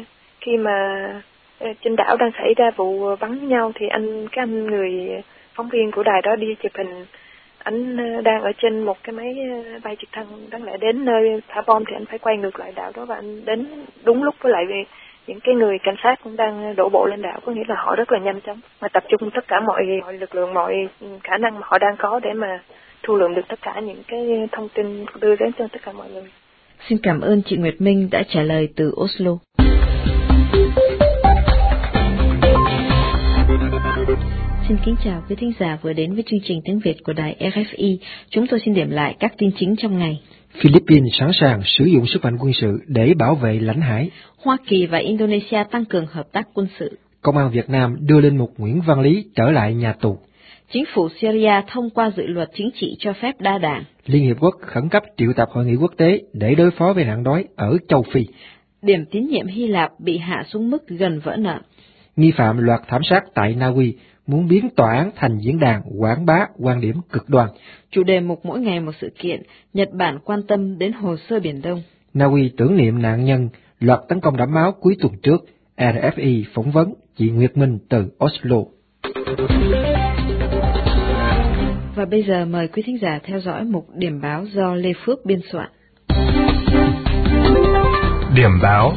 khi mà trên đảo đang xảy ra vụ bắn nhau thì cái anh người phóng viên của đài đó đi chụp hình, anh đang ở trên một cái máy bay trực thăng, đáng lẽ đến nơi thả bom thì anh phải quay ngược lại đảo đó, và anh đến đúng lúc với lại những cái người cảnh sát cũng đang đổ bộ lên đảo, có nghĩa là họ rất là nhanh chóng mà tập trung tất cả mọi lực lượng, mọi khả năng mà họ đang có để mà thu lượm được tất cả những cái thông tin đưa đến cho tất cả mọi người. Xin cảm ơn chị Nguyệt Minh đã trả lời từ Oslo. Xin kính chào quý thính giả vừa đến với chương trình tiếng Việt của đài RFI. Chúng tôi xin điểm lại các tin chính trong ngày. Philippines sẵn sàng sử dụng sức mạnh quân sự để bảo vệ lãnh hải. Hoa Kỳ và Indonesia tăng cường hợp tác quân sự. Công an Việt Nam đưa linh mục Nguyễn Văn Lý trở lại nhà tù. Chính phủ Syria thông qua dự luật chính trị cho phép đa đảng. Liên Hiệp Quốc khẩn cấp triệu tập hội nghị quốc tế để đối phó với nạn đói ở châu Phi. Điểm tín nhiệm Hy Lạp bị hạ xuống mức gần vỡ nợ. Nghi phạm loạt thảm sát tại Na Uy muốn biến tòa án thành diễn đàn quảng bá quan điểm cực đoan. Chủ đề mục mỗi ngày một sự kiện, Nhật Bản quan tâm đến hồ sơ Biển Đông. Na Uy tưởng niệm nạn nhân loạt tấn công đẫm máu cuối tuần trước. RFI phỏng vấn chị Nguyệt Minh từ Oslo. Và bây giờ mời quý thính giả theo dõi mục điểm báo do Lê Phước biên soạn. Điểm báo.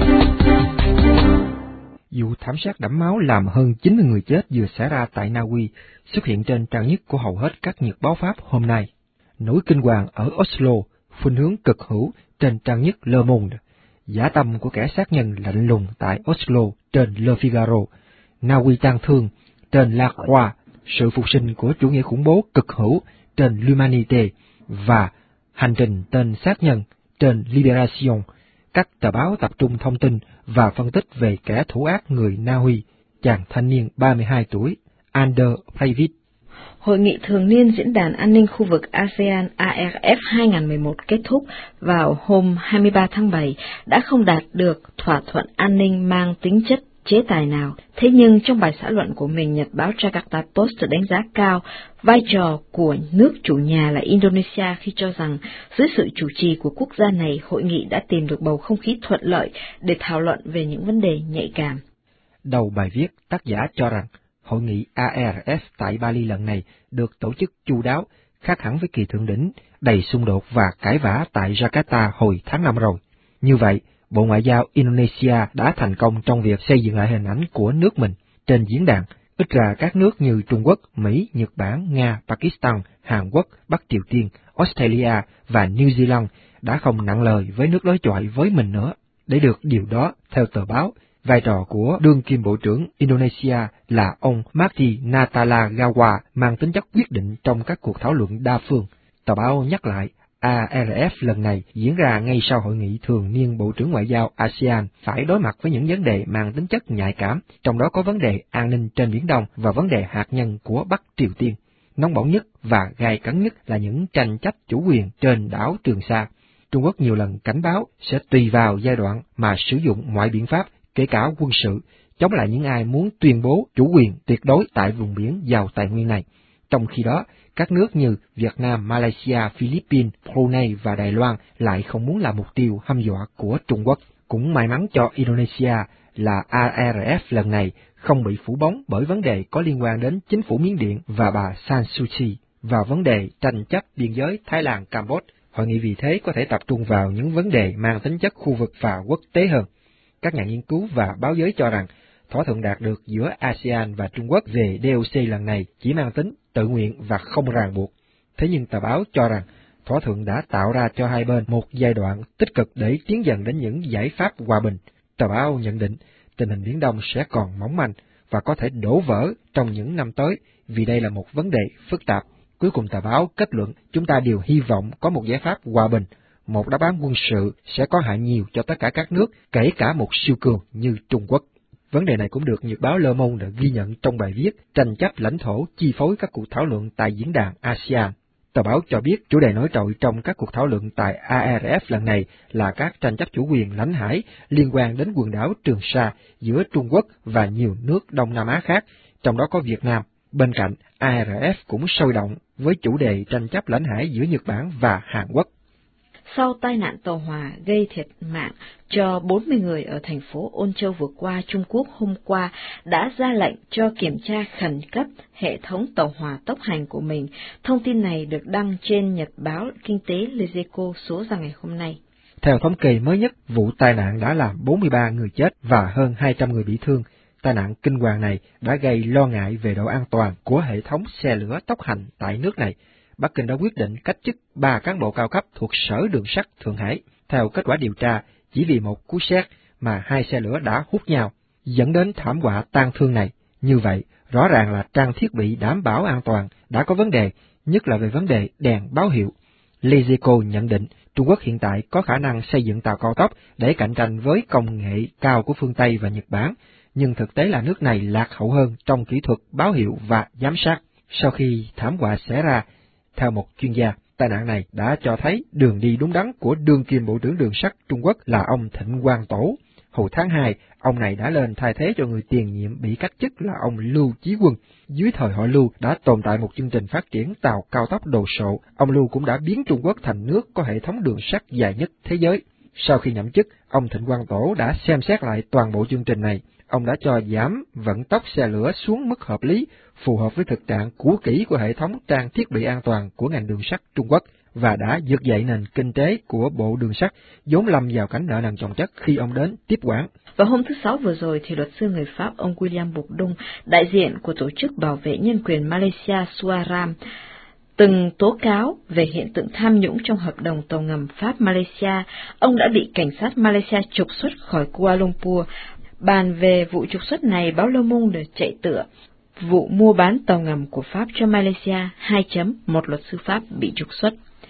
Vụ thảm sát đẫm máu làm hơn 90 người chết vừa xảy ra tại Na Uy xuất hiện trên trang nhất của hầu hết các nhật báo Pháp hôm nay. Nỗi kinh hoàng ở Oslo, khuynh hướng cực hữu trên trang nhất Le Monde. Dã tâm của kẻ sát nhân lạnh lùng tại Oslo trên Le Figaro. Na Uy tang thương trên La Croix. Sự phục sinh của chủ nghĩa khủng bố cực hữu trên L'Humanité và hành trình tên sát nhân trên Libération. Các tờ báo tập trung thông tin và phân tích về kẻ thủ ác người Na Uy, chàng thanh niên 32 tuổi, Ander Breivik. Hội nghị thường niên Diễn đàn An ninh khu vực ASEAN ARF 2011 kết thúc vào hôm 23 tháng 7 đã không đạt được thỏa thuận an ninh mang tính chất chế tài nào. Thế nhưng trong bài xã luận của mình, nhật báo Jakarta Post đánh giá cao vai trò của nước chủ nhà là Indonesia khi cho rằng dưới sự chủ trì của quốc gia này, hội nghị đã tìm được bầu không khí thuận lợi để thảo luận về những vấn đề nhạy cảm. Đầu bài viết, tác giả cho rằng hội nghị ARF tại Bali lần này được tổ chức chu đáo, khác hẳn với kỳ thượng đỉnh đầy xung đột và cãi vã tại Jakarta hồi tháng 5 rồi. Như vậy, Bộ Ngoại giao Indonesia đã thành công trong việc xây dựng lại hình ảnh của nước mình trên diễn đàn. Ít ra các nước như Trung Quốc, Mỹ, Nhật Bản, Nga, Pakistan, Hàn Quốc, Bắc Triều Tiên, Australia và New Zealand đã không nặng lời với nước đối chọi với mình nữa. Để được điều đó, theo tờ báo, vai trò của đương kim Bộ trưởng Indonesia là ông Marty Natalegawa mang tính chất quyết định trong các cuộc thảo luận đa phương. Tờ báo nhắc lại, ARF lần này diễn ra ngay sau hội nghị thường niên Bộ trưởng Ngoại giao ASEAN phải đối mặt với những vấn đề mang tính chất nhạy cảm, trong đó có vấn đề an ninh trên Biển Đông và vấn đề hạt nhân của Bắc Triều Tiên. Nóng bỏng nhất và gay cấn nhất là những tranh chấp chủ quyền trên đảo Trường Sa. Trung Quốc nhiều lần cảnh báo sẽ tùy vào giai đoạn mà sử dụng mọi biện pháp, kể cả quân sự, chống lại những ai muốn tuyên bố chủ quyền tuyệt đối tại vùng biển giàu tài nguyên này. Trong khi đó, các nước như Việt Nam, Malaysia, Philippines, Brunei và Đài Loan lại không muốn là mục tiêu hăm dọa của Trung Quốc. Cũng may mắn cho Indonesia là ARF lần này không bị phủ bóng bởi vấn đề có liên quan đến chính phủ Miến Điện và bà San Suu Kyi và vấn đề tranh chấp biên giới Thái Lan, Campuchia. Hội nghị vì thế có thể tập trung vào những vấn đề mang tính chất khu vực và quốc tế hơn. Các nhà nghiên cứu và báo giới cho rằng thỏa thuận đạt được giữa ASEAN và Trung Quốc về DOC lần này chỉ mang tính tự nguyện và không ràng buộc. Thế nhưng tờ báo cho rằng thỏa thuận đã tạo ra cho hai bên một giai đoạn tích cực để tiến dần đến những giải pháp hòa bình. Tờ báo nhận định tình hình Biển Đông sẽ còn mỏng manh và có thể đổ vỡ trong những năm tới vì đây là một vấn đề phức tạp. Cuối cùng tờ báo kết luận chúng ta đều hy vọng có một giải pháp hòa bình. Một đáp án quân sự sẽ có hại nhiều cho tất cả các nước, kể cả một siêu cường như Trung Quốc. Vấn đề này cũng được nhật báo Le Monde ghi nhận trong bài viết tranh chấp lãnh thổ chi phối các cuộc thảo luận tại diễn đàn ASEAN. Tờ báo cho biết chủ đề nổi trội trong các cuộc thảo luận tại ARF lần này là các tranh chấp chủ quyền lãnh hải liên quan đến quần đảo Trường Sa giữa Trung Quốc và nhiều nước Đông Nam Á khác, trong đó có Việt Nam. Bên cạnh, ARF cũng sôi động với chủ đề tranh chấp lãnh hải giữa Nhật Bản và Hàn Quốc. sau tai nạn tàu hỏa gây thiệt mạng cho 40 người ở thành phố Ôn Châu vừa qua, Trung Quốc hôm qua đã ra lệnh cho kiểm tra khẩn cấp hệ thống tàu hỏa tốc hành của mình. Thông tin này được đăng trên Nhật báo Kinh tế Les Echos số ra ngày hôm nay. Theo thống kê mới nhất, vụ tai nạn đã làm 43 người chết và hơn 200 người bị thương. Tai nạn kinh hoàng này đã gây lo ngại về độ an toàn của hệ thống xe lửa tốc hành tại nước này. Bắc Kinh đã quyết định cách chức 3 cán bộ cao cấp thuộc Sở Đường sắt Thượng Hải. Theo kết quả điều tra, chỉ vì một cú sét mà 2 xe lửa đã hút nhau, dẫn đến thảm họa tang thương này. Như vậy, rõ ràng là trang thiết bị đảm bảo an toàn đã có vấn đề, nhất là về vấn đề đèn báo hiệu. Les Echos nhận định Trung Quốc hiện tại có khả năng xây dựng tàu cao tốc để cạnh tranh với công nghệ cao của phương Tây và Nhật Bản, nhưng thực tế là nước này lạc hậu hơn trong kỹ thuật báo hiệu và giám sát. Sau khi thảm họa xảy ra, theo một chuyên gia, tai nạn này đã cho thấy đường đi đúng đắn của đương kim Bộ trưởng Đường sắt Trung Quốc là ông Thịnh Quang Tổ. Hồi tháng 2, ông này đã lên thay thế cho người tiền nhiệm bị cách chức là ông Lưu Chí Quân. Dưới thời họ Lưu đã tồn tại một chương trình phát triển tàu cao tốc đồ sộ. Ông Lưu cũng đã biến Trung Quốc thành nước có hệ thống đường sắt dài nhất thế giới. Sau khi nhậm chức, ông Thịnh Quang Tổ đã xem xét lại toàn bộ chương trình này. Ông đã cho giảm vận tốc xe lửa xuống mức hợp lý, phù hợp với thực trạng cũ kỹ của hệ thống trang thiết bị an toàn của ngành đường sắt Trung Quốc, và đã vực dậy nền kinh tế của Bộ Đường sắt, vốn lâm vào cảnh nợ nần chồng chất khi ông đến tiếp quản. Vào hôm thứ Sáu vừa rồi, thì luật sư người Pháp ông William Bourdon, đại diện của tổ chức bảo vệ nhân quyền Malaysia Suaram, từng tố cáo về hiện tượng tham nhũng trong hợp đồng tàu ngầm Pháp-Malaysia. Ông đã bị cảnh sát Malaysia trục xuất khỏi Kuala Lumpur. Bàn về vụ trục xuất này, báo Le Monde chạy tựa vụ mua bán tàu ngầm của Pháp cho Malaysia, một luật sư Pháp bị trục xuất.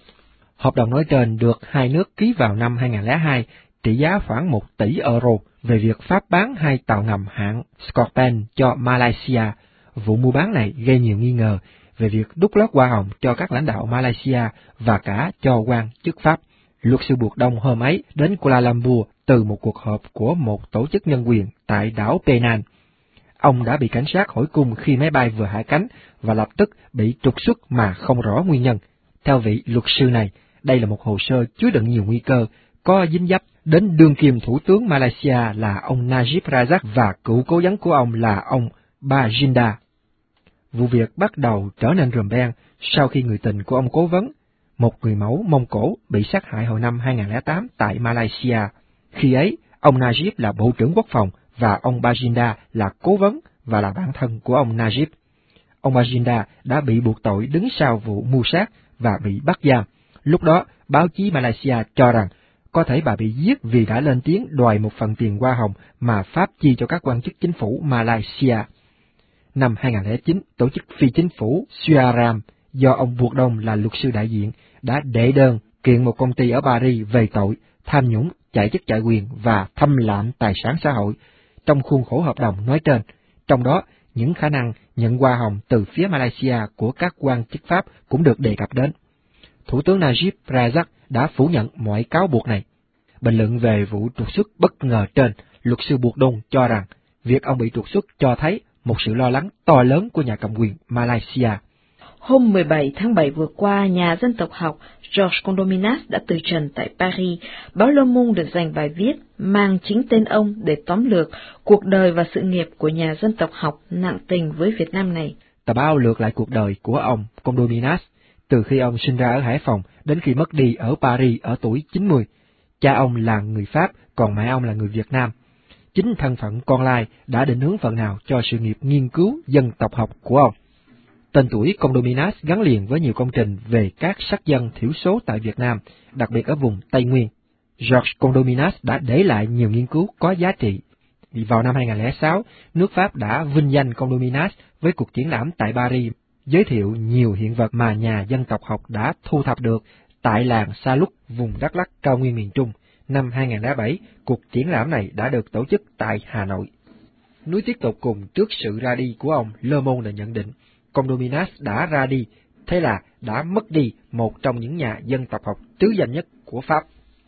Hợp đồng nói trên được hai nước ký vào năm 2002, trị giá khoảng 1 tỷ euro về việc Pháp bán 2 tàu ngầm hãng Scorpion cho Malaysia. Vụ mua bán này gây nhiều nghi ngờ về việc đút lót hoa hồng cho các lãnh đạo Malaysia và cả cho quan chức Pháp. Luật sư Bourdon hôm ấy đến Kuala Lumpur từ một cuộc họp của một tổ chức nhân quyền tại đảo Penang. Ông đã bị cảnh sát hỏi cung khi máy bay vừa hạ cánh và lập tức bị trục xuất mà không rõ nguyên nhân. Theo vị luật sư này, đây là một hồ sơ chứa đựng nhiều nguy cơ, có dính dấp đến đương kim thủ tướng Malaysia là ông Najib Razak và cựu cố vấn của ông là ông Baginda. Vụ việc bắt đầu trở nên rùm beng sau khi người tình của ông cố vấn, một người mẫu Mông Cổ, bị sát hại hồi năm 2008 tại Malaysia. Khi ấy, ông Najib là Bộ trưởng Quốc phòng và ông Baginda là cố vấn và là bạn thân của ông Najib. Ông Baginda đã bị buộc tội đứng sau vụ mưu sát và bị bắt giam. Lúc đó, báo chí Malaysia cho rằng có thể bà bị giết vì đã lên tiếng đòi một phần tiền hoa hồng mà Pháp chi cho các quan chức chính phủ Malaysia. Năm 2009, tổ chức phi chính phủ Suaram do ông Bourdon là luật sư đại diện đã đệ đơn kiện một công ty ở Paris về tội tham nhũng, chạy chức chạy quyền và thâm lạm tài sản xã hội trong khuôn khổ hợp đồng nói trên. Trong đó, những khả năng nhận hoa hồng từ phía Malaysia của các quan chức Pháp cũng được đề cập đến. Thủ tướng Najib Razak đã phủ nhận mọi cáo buộc này. Bình luận về vụ trục xuất bất ngờ trên, luật sư Bourdon cho rằng việc ông bị trục xuất cho thấy một sự lo lắng to lớn của nhà cầm quyền Malaysia. Hôm 17 tháng 7 vừa qua, nhà dân tộc học Georges Condominas đã từ trần tại Paris. Báo Le Monde được dành bài viết mang chính tên ông để tóm lược cuộc đời và sự nghiệp của nhà dân tộc học nặng tình với Việt Nam này. Tờ báo lược lại cuộc đời của ông Condominas từ khi ông sinh ra ở Hải Phòng đến khi mất đi ở Paris ở tuổi 90. Cha ông là người Pháp, còn mẹ ông là người Việt Nam. Chính thân phận con lai đã định hướng phần nào cho sự nghiệp nghiên cứu dân tộc học của ông. Tên tuổi Condominas gắn liền với nhiều công trình về các sắc dân thiểu số tại Việt Nam, đặc biệt ở vùng Tây Nguyên. Georges Condominas đã để lại nhiều nghiên cứu có giá trị. Vào năm 2006, nước Pháp đã vinh danh Condominas với cuộc triển lãm tại Paris, giới thiệu nhiều hiện vật mà nhà dân tộc học đã thu thập được tại làng Sa Lúc, vùng Đắk Lắk, cao nguyên miền Trung. Năm 2007, cuộc triển lãm này đã được tổ chức tại Hà Nội. Nuối tiếc tột cùng trước sự ra đi của ông, Le Monde đã nhận định Condominas đã ra đi, thế là đã mất đi một trong những nhà dân tộc học trứ danh nhất của Pháp.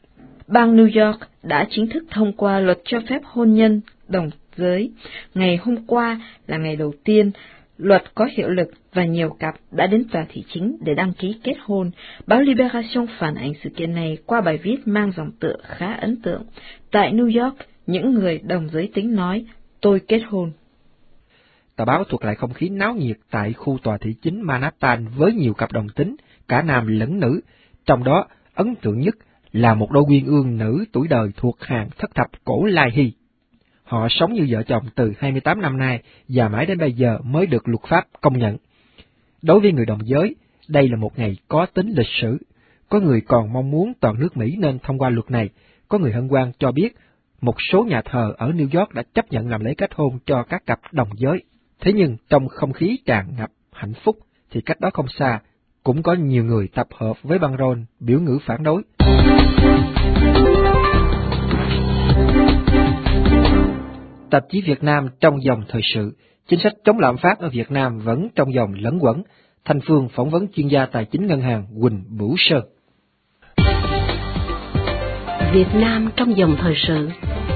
Bang New York đã chính thức thông qua luật cho phép hôn nhân đồng giới. Ngày hôm qua là ngày đầu tiên, Luật có hiệu lực và nhiều cặp đã đến tòa thị chính để đăng ký kết hôn. Báo Libération phản ánh sự kiện này qua bài viết mang dòng tựa khá ấn tượng. Tại New York, những người đồng giới tính nói, tôi kết hôn. Tờ báo thuật lại không khí náo nhiệt tại khu tòa thị chính Manhattan với nhiều cặp đồng tính, cả nam lẫn nữ. Trong đó, ấn tượng nhất là một đôi uyên ương nữ tuổi đời thuộc hàng thất thập cổ Lai Hy. Họ sống như vợ chồng từ 28 năm nay và mãi đến bây giờ mới được luật pháp công nhận. Đối với người đồng giới, đây là một ngày có tính lịch sử. Có người còn mong muốn toàn nước Mỹ nên thông qua luật này. Có người hân hoan cho biết một số nhà thờ ở New York đã chấp nhận làm lễ kết hôn cho các cặp đồng giới. Thế nhưng trong không khí tràn ngập hạnh phúc thì cách đó không xa, cũng có nhiều người tập hợp với băng rôn biểu ngữ phản đối. Tạp chí Việt Nam trong dòng thời sự, chính sách chống lạm phát ở Việt Nam vẫn trong dòng lẫn quẩn. Thanh Phương phỏng vấn chuyên gia tài chính ngân hàng Huỳnh Bửu Sơn. Việt Nam trong dòng thời sự.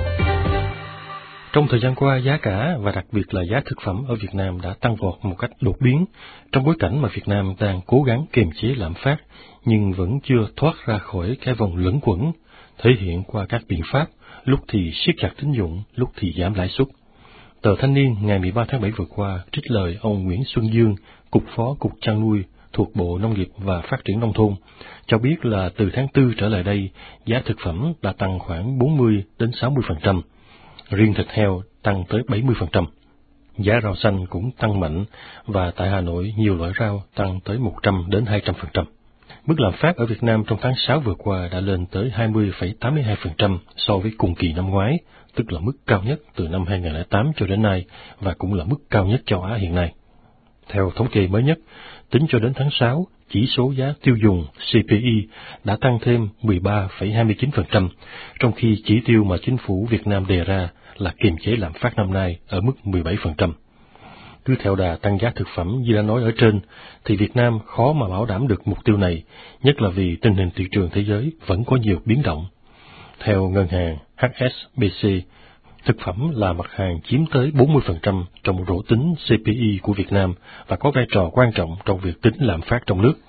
Trong thời gian qua, giá cả và đặc biệt là giá thực phẩm ở Việt Nam đã tăng vọt một cách đột biến, trong bối cảnh mà Việt Nam đang cố gắng kiềm chế lạm phát, nhưng vẫn chưa thoát ra khỏi cái vòng luẩn quẩn, thể hiện qua các biện pháp, lúc thì siết chặt tín dụng, lúc thì giảm lãi suất. Tờ Thanh niên ngày 13 tháng 7 vừa qua trích lời ông Nguyễn Xuân Dương, Cục Phó Cục Chăn nuôi thuộc Bộ Nông nghiệp và Phát triển Nông thôn, cho biết là từ tháng 4 trở lại đây, giá thực phẩm đã tăng khoảng 40 đến 60%. Riêng thịt heo tăng tới 70%. Giá rau xanh cũng tăng mạnh và tại Hà Nội nhiều loại rau tăng tới 100 đến 200%. Mức lạm phát ở Việt Nam trong tháng 6 vừa qua đã lên tới 20,82% so với cùng kỳ năm ngoái, tức là mức cao nhất từ năm 2008 cho đến nay và cũng là mức cao nhất châu Á hiện nay. Theo thống kê mới nhất, tính cho đến tháng 6, chỉ số giá tiêu dùng CPI đã tăng thêm 13,29%, trong khi chỉ tiêu mà chính phủ Việt Nam đề ra là kiềm chế lạm phát năm nay ở mức 17%. Cứ theo đà tăng giá thực phẩm như đã nói ở trên, thì Việt Nam khó mà bảo đảm được mục tiêu này, nhất là vì tình hình thị trường thế giới vẫn có nhiều biến động. Theo ngân hàng HSBC, thực phẩm là mặt hàng chiếm tới 40% trong rổ tính CPI của Việt Nam và có vai trò quan trọng trong việc tính lạm phát trong nước.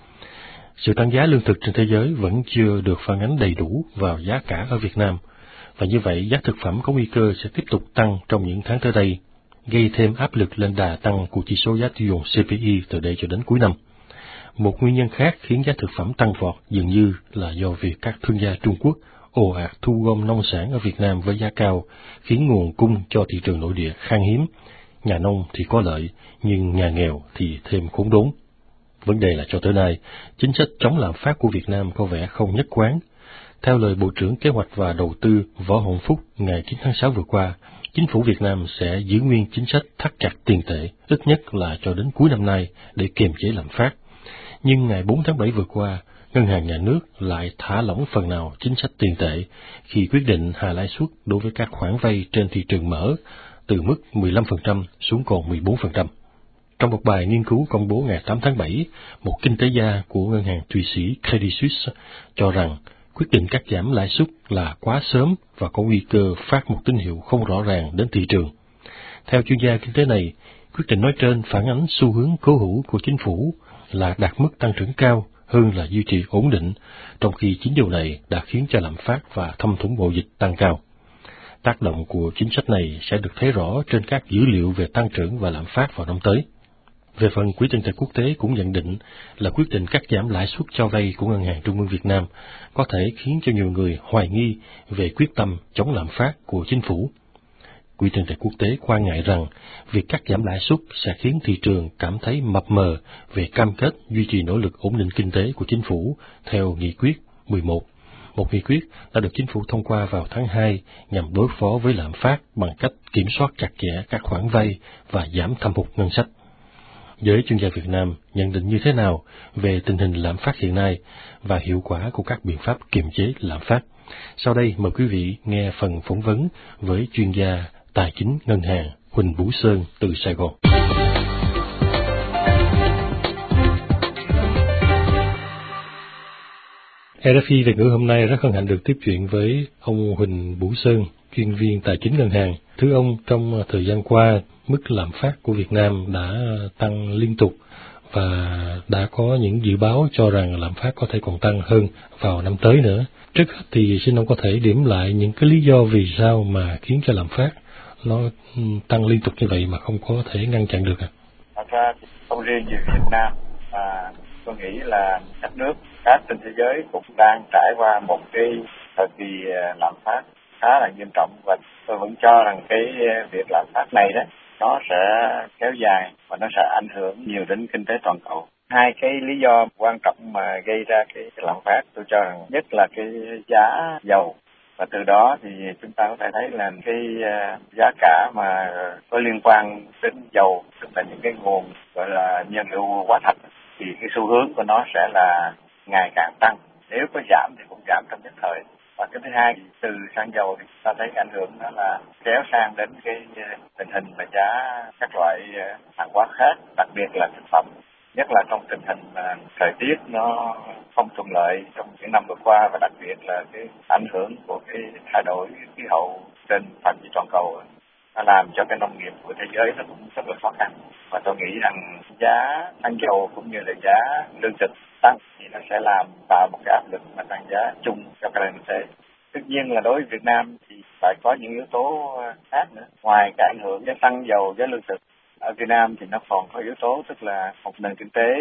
Sự tăng giá lương thực trên thế giới vẫn chưa được phản ánh đầy đủ vào giá cả ở Việt Nam, và như vậy giá thực phẩm có nguy cơ sẽ tiếp tục tăng trong những tháng tới đây, gây thêm áp lực lên đà tăng của chỉ số giá tiêu dùng CPI từ đây cho đến cuối năm. Một nguyên nhân khác khiến giá thực phẩm tăng vọt dường như là do việc các thương gia Trung Quốc ồ ạt thu gom nông sản ở Việt Nam với giá cao, khiến nguồn cung cho thị trường nội địa khan hiếm. Nhà nông thì có lợi, nhưng nhà nghèo thì thêm khốn đốn. Vấn đề là cho tới nay, chính sách chống lạm phát của Việt Nam có vẻ không nhất quán. Theo lời Bộ trưởng Kế hoạch và Đầu tư Võ Hồng Phúc ngày 9 tháng 6 vừa qua, chính phủ Việt Nam sẽ giữ nguyên chính sách thắt chặt tiền tệ, ít nhất là cho đến cuối năm nay để kiềm chế lạm phát. Nhưng ngày 4 tháng 7 vừa qua, Ngân hàng Nhà nước lại thả lỏng phần nào chính sách tiền tệ khi quyết định hạ lãi suất đối với các khoản vay trên thị trường mở từ mức 15% xuống còn 14%. Trong một bài nghiên cứu công bố ngày 8 tháng 7, một kinh tế gia của ngân hàng Thụy Sĩ Credit Suisse cho rằng quyết định cắt giảm lãi suất là quá sớm và có nguy cơ phát một tín hiệu không rõ ràng đến thị trường. Theo chuyên gia kinh tế này, quyết định nói trên phản ánh xu hướng cố hữu của chính phủ là đạt mức tăng trưởng cao hơn là duy trì ổn định, trong khi chính điều này đã khiến cho lạm phát và thâm thủng mậu dịch tăng cao. Tác động của chính sách này sẽ được thấy rõ trên các dữ liệu về tăng trưởng và lạm phát vào năm tới. Về phần Quỹ tiền tệ quốc tế cũng nhận định là quyết định cắt giảm lãi suất cho vay của Ngân hàng Trung ương Việt Nam có thể khiến cho nhiều người hoài nghi về quyết tâm chống lạm phát của chính phủ. Quỹ tiền tệ quốc tế quan ngại rằng việc cắt giảm lãi suất sẽ khiến thị trường cảm thấy mập mờ về cam kết duy trì nỗ lực ổn định kinh tế của chính phủ theo Nghị quyết 11. Một nghị quyết đã được chính phủ thông qua vào tháng 2 nhằm đối phó với lạm phát bằng cách kiểm soát chặt chẽ các khoản vay và giảm thâm hụt ngân sách. Giới chuyên gia Việt Nam nhận định như thế nào về tình hình lạm phát hiện nay và hiệu quả của các biện pháp kiềm chế lạm phát? Sau đây mời quý vị nghe phần phỏng vấn với chuyên gia tài chính ngân hàng Huỳnh Bửu Sơn từ Sài Gòn. RFI Việt ngữ hôm nay rất hân hạnh được tiếp chuyện với ông Huỳnh Bửu Sơn, chuyên viên tài chính ngân hàng. Thưa ông, trong thời gian qua, mức lạm phát của Việt Nam đã tăng liên tục và đã có những dự báo cho rằng lạm phát có thể còn tăng hơn vào năm tới nữa. Trước hết thì xin ông có thể điểm lại những cái lý do vì sao mà khiến cho lạm phát nó tăng liên tục như vậy mà không có thể ngăn chặn được ạ? Thật ra thì không riêng gì Việt Nam mà tôi nghĩ là các nước khác trên thế giới cũng đang trải qua một cái thời kỳ lạm phát khá là nghiêm trọng, và tôi vẫn cho rằng cái việc lạm phát này đó nó sẽ kéo dài và nó sẽ ảnh hưởng nhiều đến kinh tế toàn cầu. Hai cái lý do quan trọng mà gây ra cái lạm phát tôi cho rằng nhất là cái giá dầu, và từ đó thì chúng ta có thể thấy là cái giá cả mà có liên quan đến dầu, tức là những cái nguồn gọi là nhiên liệu hóa thạch, thì cái xu hướng của nó sẽ là ngày càng tăng. Nếu có giảm thì cũng giảm trong nhất thời. Và cái thứ hai, từ xăng dầu thì ta thấy ảnh hưởng đó là kéo sang đến cái tình hình là giá các loại hàng hóa khác, đặc biệt là thực phẩm. Nhất là trong tình hình thời tiết nó không thuận lợi trong những năm vừa qua, và đặc biệt là cái ảnh hưởng của cái thay đổi khí hậu trên phạm vi toàn cầu, nó làm cho cái nông nghiệp của thế giới nó cũng rất là khó khăn. Và tôi nghĩ rằng giá xăng dầu cũng như là giá lương thực tăng thì nó sẽ tạo một cái áp lực mà tăng giá chung cho cái nền kinh tế. Tất nhiên là đối với Việt Nam thì phải có những yếu tố khác nữa. Ngoài cái ảnh hưởng giá xăng dầu, giá lương thực, ở Việt Nam thì nó còn có yếu tố, tức là một nền kinh tế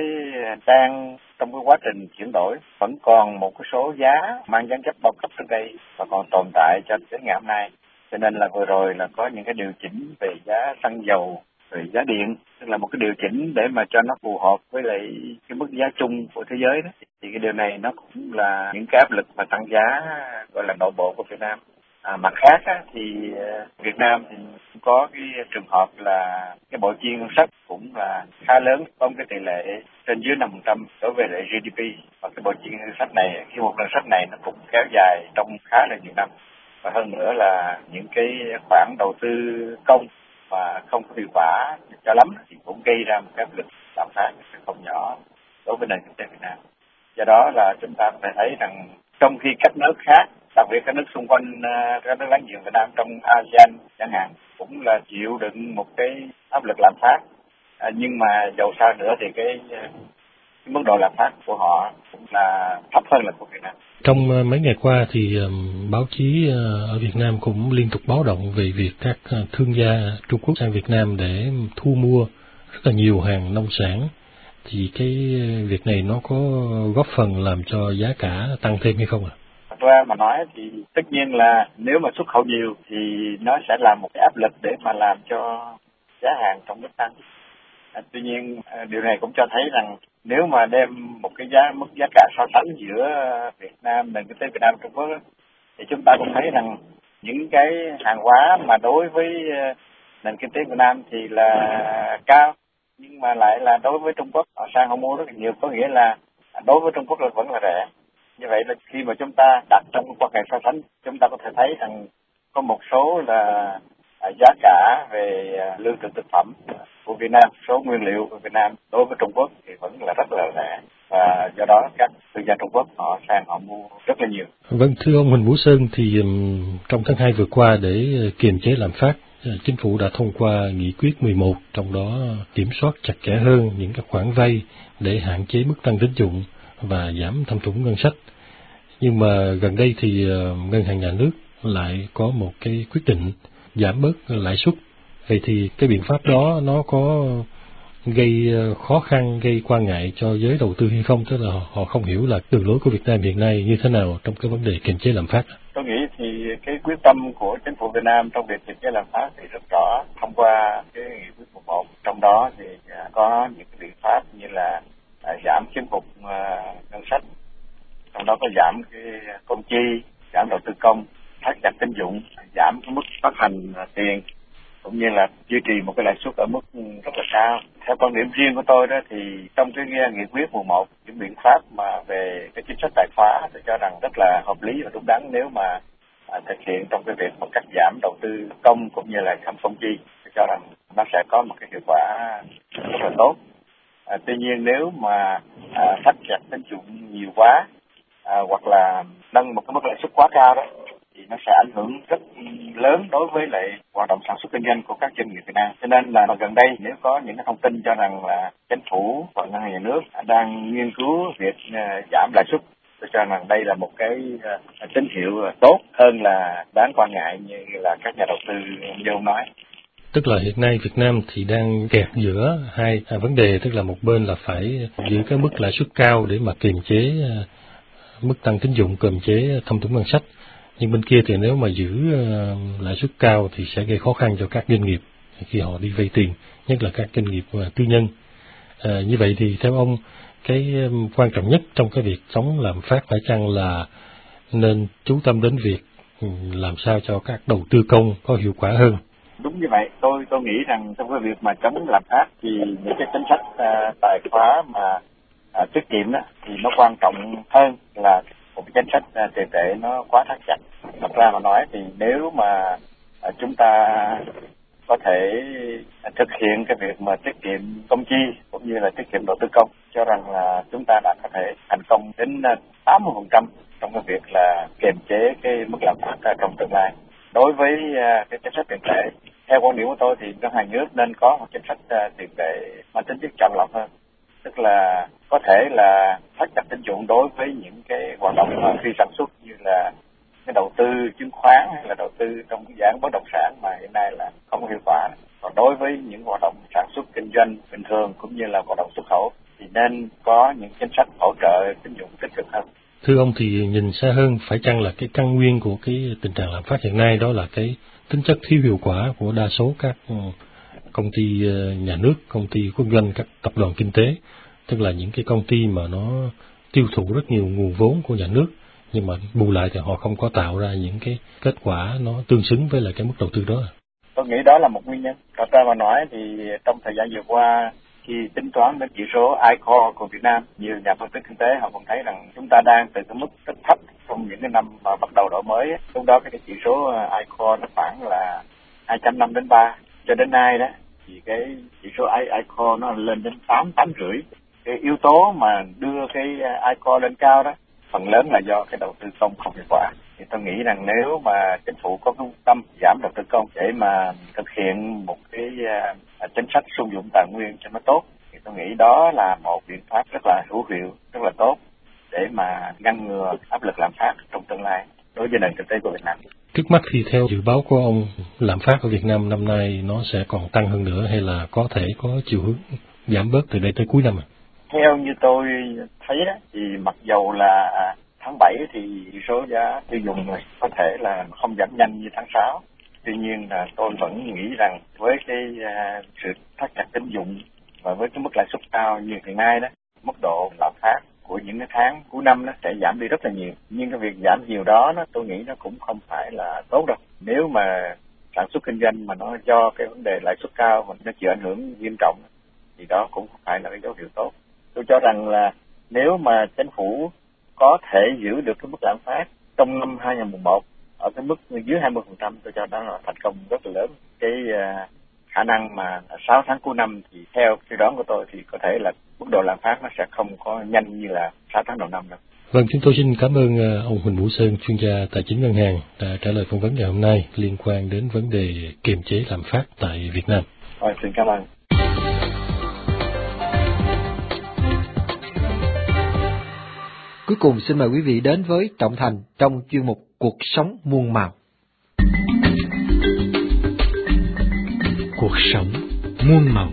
đang trong cái quá trình chuyển đổi, vẫn còn một cái số giá mang dáng dấp bao cấp trước đây và còn tồn tại cho đến ngày hôm nay. Cho nên là vừa rồi là có những cái điều chỉnh về giá xăng dầu, về giá điện, tức là một cái điều chỉnh để mà cho nó phù hợp với lại cái mức giá chung của thế giới đó. Thì cái điều này nó cũng là những cái áp lực mà tăng giá gọi là nội bộ của Việt Nam. Mặt khác á, thì Việt Nam thì có cái trường hợp là cái bộ chi ngân sách cũng là khá lớn, có một cái tỷ lệ trên dưới 5% đối với lại GDP, và cái bộ chi ngân sách này, cái một ngân sách này nó cũng kéo dài trong khá là nhiều năm, và hơn nữa là những cái khoản đầu tư công mà không có hiệu quả cho lắm thì cũng gây ra một cái áp lực lạm phát không nhỏ đối với nền kinh tế Việt Nam. Do đó là chúng ta có thể thấy rằng trong khi các nước khác, đặc biệt các nước xung quanh, các nước láng giềng Việt Nam trong ASEAN chẳng hạn, cũng là chịu đựng một cái áp lực lạm phát, nhưng mà dầu sao nữa thì cái mức độ lạm phát của họ cũng là thấp hơn là của Việt Nam. Trong mấy ngày qua thì báo chí ở Việt Nam cũng liên tục báo động về việc các thương gia Trung Quốc sang Việt Nam để thu mua rất là nhiều hàng nông sản. Thì cái việc này nó có góp phần làm cho giá cả tăng thêm hay không ạ? Thật ra mà nói thì tất nhiên là nếu mà xuất khẩu nhiều thì nó sẽ là một cái áp lực để mà làm cho giá hàng trong nước tăng. Tuy nhiên điều này cũng cho thấy rằng nếu mà đem một cái mức giá cả so sánh giữa Việt Nam, nền kinh tế Việt Nam và Trung Quốc thì chúng ta cũng thấy rằng những cái hàng hóa mà đối với nền kinh tế Việt Nam thì là cao, nhưng mà lại là đối với Trung Quốc họ sang họ mua rất là nhiều, có nghĩa là đối với Trung Quốc là vẫn là rẻ. Như vậy là khi mà chúng ta đặt trong cái quan hệ so sánh, chúng ta có thể thấy rằng có một số là giá cả về lương thực thực phẩm của Việt Nam, số nguyên liệu của Việt Nam đối với Trung Quốc thì vẫn là rất là rẻ, và do đó các thương gia Trung Quốc họ sang họ mua rất là nhiều. Vâng, thưa ông Huỳnh Vũ Sơn, thì trong tháng 2 vừa qua để kiềm chế lạm phát, Chính phủ đã thông qua nghị quyết 11, trong đó kiểm soát chặt chẽ hơn những các khoản vay để hạn chế mức tăng tín dụng và giảm thâm thủng ngân sách. Nhưng mà gần đây thì Ngân hàng Nhà nước lại có một cái quyết định giảm bớt lãi suất. Vậy thì cái biện pháp đó nó có gây khó khăn, gây quan ngại cho giới đầu tư hay không? Tức là họ không hiểu là đường lối của Việt Nam hiện nay như thế nào trong cái vấn đề kiềm chế lạm phát. Tôi nghĩ thì cái quyết tâm của chính phủ Việt Nam trong việc kiềm chế lạm phát thì rất rõ thông qua cái nghị quyết 11. Trong đó thì có những cái biện pháp như là giảm chiếm hụt ngân sách, trong đó có giảm cái công chi, giảm đầu tư công, thắt chặt tín dụng, giảm cái mức phát hành tiền, cũng như là duy trì một cái lãi suất ở mức rất là cao. Theo quan điểm riêng của tôi đó thì trong cái nghị quyết 11, những biện pháp mà về cái chính sách tài khóa tôi cho rằng rất là hợp lý và đúng đắn nếu mà thực hiện trong cái việc mà cắt giảm đầu tư công cũng như là giảm công chi. Tôi cho rằng nó sẽ có một cái hiệu quả rất là tốt. Tuy nhiên nếu mà thắt chặt tín dụng nhiều quá hoặc là nâng một cái mức lãi suất quá cao đó thì nó sẽ ảnh hưởng rất lớn đối với lại hoạt động sản xuất kinh doanh của các doanh nghiệp Việt Nam. Cho nên là gần đây nếu có những cái thông tin cho rằng là chính phủ và ngân hàng nhà nước đang nghiên cứu việc giảm lãi suất, tôi cho rằng đây là một cái tín hiệu tốt hơn là đáng quan ngại như là các nhà đầu tư như ông nói. Tức là hiện nay Việt Nam thì đang kẹt giữa hai vấn đề, tức là một bên là phải giữ cái mức lãi suất cao để mà kiềm chế mức tăng tín dụng, kiềm chế thâm thủng ngân sách. Nhưng bên kia thì nếu mà giữ lãi suất cao thì sẽ gây khó khăn cho các doanh nghiệp khi họ đi vay tiền, nhất là các doanh nghiệp tư nhân. Như vậy thì theo ông, cái quan trọng nhất trong cái việc chống lạm phát phải chăng là nên chú tâm đến việc làm sao cho các đầu tư công có hiệu quả hơn? Đúng như vậy, tôi nghĩ rằng trong cái việc mà chống lạm phát thì những cái chính sách tài khóa mà tiết kiệm đó thì nó quan trọng hơn là một cái chính sách tiền tệ nó quá thắt chặt. Thật ra mà nói thì nếu mà chúng ta có thể thực hiện cái việc mà tiết kiệm công chi cũng như là tiết kiệm đầu tư công, cho rằng là chúng ta đã có thể thành công đến 80% trong cái việc là kiềm chế cái mức lạm phát trong tương lai. Đối với cái chính sách tiền tệ, theo quan điểm của tôi thì ngân hàng nước nên có một chính sách tiền tệ mang tính chất chọn lọc hơn, tức là có thể là thắt chặt tín dụng đối với những cái hoạt động phi sản xuất như là cái đầu tư chứng khoán hay là đầu tư trong cái dự án bất động sản mà hiện nay là không hiệu quả. Còn đối với những hoạt động sản xuất kinh doanh bình thường cũng như là hoạt động xuất khẩu thì nên có những chính sách hỗ trợ tín dụng tích cực hơn. Thưa ông, thì nhìn xa hơn, phải chăng là cái căn nguyên của cái tình trạng lạm phát hiện nay đó là cái tính chất thiếu hiệu quả của đa số các công ty nhà nước, công ty quốc doanh, các tập đoàn kinh tế, tức là những cái công ty mà nó tiêu thụ rất nhiều nguồn vốn của nhà nước, nhưng mà bù lại thì họ không có tạo ra những cái kết quả nó tương xứng với lại cái mức đầu tư đó. Tôi nghĩ đó là một nguyên nhân. Thật ra mà nói thì trong thời gian vừa qua, khi tính toán đến chỉ số I-Core của Việt Nam, nhiều nhà phân tích kinh tế họ cũng thấy rằng chúng ta đang từ cái mức rất thấp trong những cái năm mà bắt đầu đổi mới. Lúc đó cái chỉ số I-Core nó khoảng là 2.5 đến 3. Cho đến nay đó thì cái chỉ số I-Core nó lên đến 8,5. Cái yếu tố mà đưa cái I-Core lên cao đó phần lớn là do cái đầu tư công không hiệu quả. Thì tôi nghĩ rằng nếu mà chính phủ có quyết tâm giảm đầu tư công để mà thực hiện một cái chính sách sử dụng tài nguyên cho nó tốt, thì tôi nghĩ đó là một biện pháp rất là hữu hiệu, rất là tốt để mà ngăn ngừa áp lực lạm phát trong tương lai đối với nền kinh tế của Việt Nam. Trước mắt thì theo dự báo của ông, lạm phát ở Việt Nam năm nay nó sẽ còn tăng hơn nữa hay là có thể có chiều hướng giảm bớt từ đây tới cuối năm? Theo như tôi thấy đó, thì mặc dầu là tháng 7 thì chỉ số giá tiêu dùng có thể là không giảm nhanh như tháng 6. Tuy nhiên là tôi vẫn nghĩ rằng với cái sự thắt chặt tín dụng và với cái mức lãi suất cao như hiện nay đó, mức độ lạm phát của những cái tháng cuối năm nó sẽ giảm đi rất là nhiều. Nhưng cái việc giảm nhiều đó tôi nghĩ nó cũng không phải là tốt đâu. Nếu mà sản xuất kinh doanh mà nó do cái vấn đề lãi suất cao mà nó chịu ảnh hưởng nghiêm trọng thì đó cũng không phải là cái dấu hiệu tốt. Tôi cho rằng là nếu mà chính phủ có thể giữ được cái mức lạm phát trong năm 2011 ở cái mức dưới 20%, tôi cho đó là thành công rất là lớn. Cái khả năng mà 6 tháng cuối năm thì theo suy đoán của tôi thì có thể là mức độ lạm phát nó sẽ không có nhanh như là 6 tháng đầu năm đâu. Vâng, chúng tôi xin cảm ơn ông Huỳnh Vũ Sơn, chuyên gia tài chính ngân hàng, đã trả lời phỏng vấn ngày hôm nay liên quan đến vấn đề kiềm chế lạm phát tại Việt Nam. Xin cảm ơn. Cuối cùng xin mời quý vị đến với Trọng Thành trong chuyên mục Cuộc sống muôn màu. Cuộc sống muôn màu.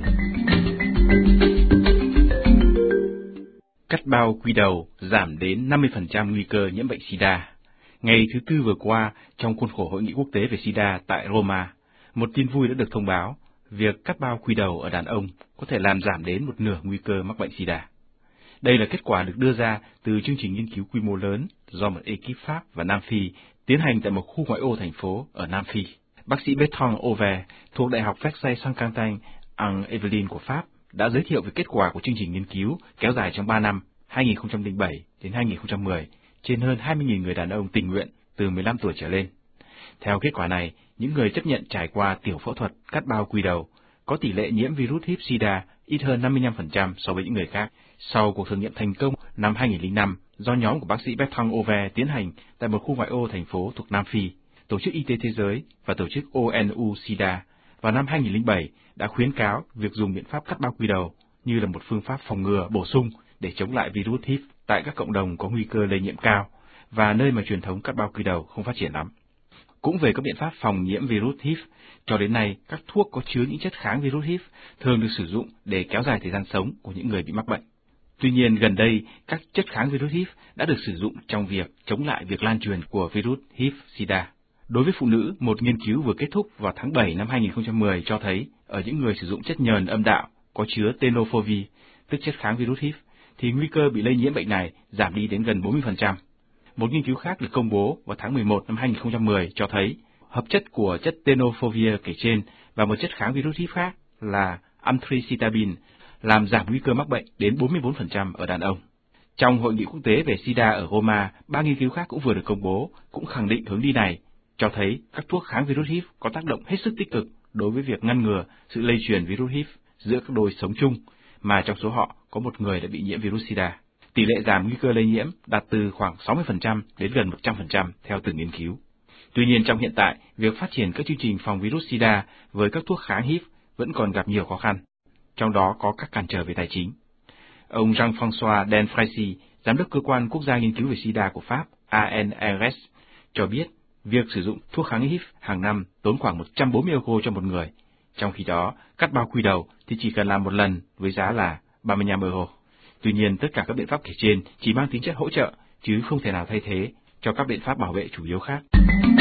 Cắt bao quy đầu giảm đến 50% nguy cơ nhiễm bệnh SIDA. Ngày thứ Tư vừa qua, trong khuôn khổ Hội nghị quốc tế về SIDA tại Roma, một tin vui đã được thông báo, việc cắt bao quy đầu ở đàn ông có thể làm giảm đến một nửa nguy cơ mắc bệnh SIDA. Đây là kết quả được đưa ra từ chương trình nghiên cứu quy mô lớn do một ekip Pháp và Nam Phi tiến hành tại một khu ngoại ô thành phố ở Nam Phi. Bác sĩ Bertrand Over thuộc Đại học Versailles-Saint-Quentin en Yvelines của Pháp đã giới thiệu về kết quả của chương trình nghiên cứu kéo dài trong 3 năm, 2007 đến 2010, trên hơn 20.000 người đàn ông tình nguyện từ 15 tuổi trở lên. Theo kết quả này, những người chấp nhận trải qua tiểu phẫu thuật cắt bao quy đầu có tỷ lệ nhiễm virus HIV SIDA ít hơn 55% so với những người khác. Sau cuộc thử nghiệm thành công năm 2005 do nhóm của bác sĩ Bertrand Ove tiến hành tại một khu ngoại ô thành phố thuộc Nam Phi. Tổ chức Y tế Thế giới và tổ chức ONU-SIDA vào năm 2007 đã khuyến cáo việc dùng biện pháp cắt bao quy đầu như là một phương pháp phòng ngừa bổ sung để chống lại virus HIV tại các cộng đồng có nguy cơ lây nhiễm cao và nơi mà truyền thống cắt bao quy đầu không phát triển lắm. Cũng về các biện pháp phòng nhiễm virus HIV, cho đến nay các thuốc có chứa những chất kháng virus HIV thường được sử dụng để kéo dài thời gian sống của những người bị mắc bệnh. Tuy nhiên, gần đây, các chất kháng virus HIV đã được sử dụng trong việc chống lại việc lan truyền của virus HIV-SIDA. Đối với phụ nữ, một nghiên cứu vừa kết thúc vào tháng 7 năm 2010 cho thấy ở những người sử dụng chất nhờn âm đạo có chứa tenofovir, tức chất kháng virus HIV, thì nguy cơ bị lây nhiễm bệnh này giảm đi đến gần 40%. Một nghiên cứu khác được công bố vào tháng 11 năm 2010 cho thấy hợp chất của chất tenofovir kể trên và một chất kháng virus HIV khác là amtricitabine làm giảm nguy cơ mắc bệnh đến 44% ở đàn ông. Trong hội nghị quốc tế về SIDA ở Roma, 3 nghiên cứu khác cũng vừa được công bố, cũng khẳng định hướng đi này, cho thấy các thuốc kháng virus HIV có tác động hết sức tích cực đối với việc ngăn ngừa sự lây truyền virus HIV giữa các đôi sống chung, mà trong số họ có một người đã bị nhiễm virus SIDA. Tỷ lệ giảm nguy cơ lây nhiễm đạt từ khoảng 60% đến gần 100% theo từng nghiên cứu. Tuy nhiên, trong hiện tại, việc phát triển các chương trình phòng virus SIDA với các thuốc kháng HIV vẫn còn gặp nhiều khó khăn, trong đó có các cản trở về tài chính. Ông Jean-François Denfraissy, giám đốc cơ quan quốc gia nghiên cứu về SIDA của Pháp, ANRS, cho biết việc sử dụng thuốc kháng HIV hàng năm tốn khoảng 140 euro cho một người, trong khi đó cắt bao quy đầu thì chỉ cần làm một lần với giá là 35 euro. Tuy nhiên, tất cả các biện pháp kể trên chỉ mang tính chất hỗ trợ, chứ không thể nào thay thế cho các biện pháp bảo vệ chủ yếu khác.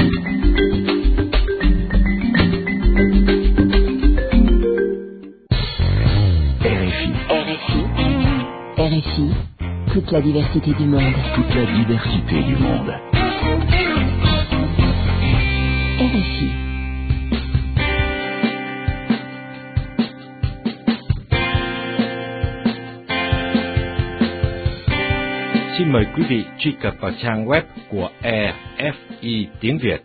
RFI, toute la diversité du monde. Toute la diversité du monde. RFI. Xin mời quý vị truy cập vào trang web của RFI tiếng Việt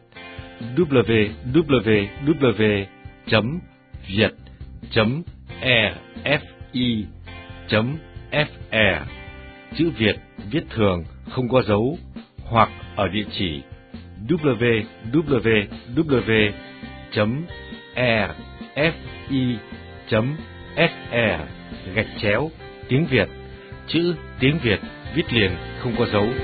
www.viet.rfi.fr. Chữ Việt viết thường không có dấu, hoặc ở địa chỉ www.rfi.fr/tiếng Việt. Chữ tiếng Việt viết liền không có dấu.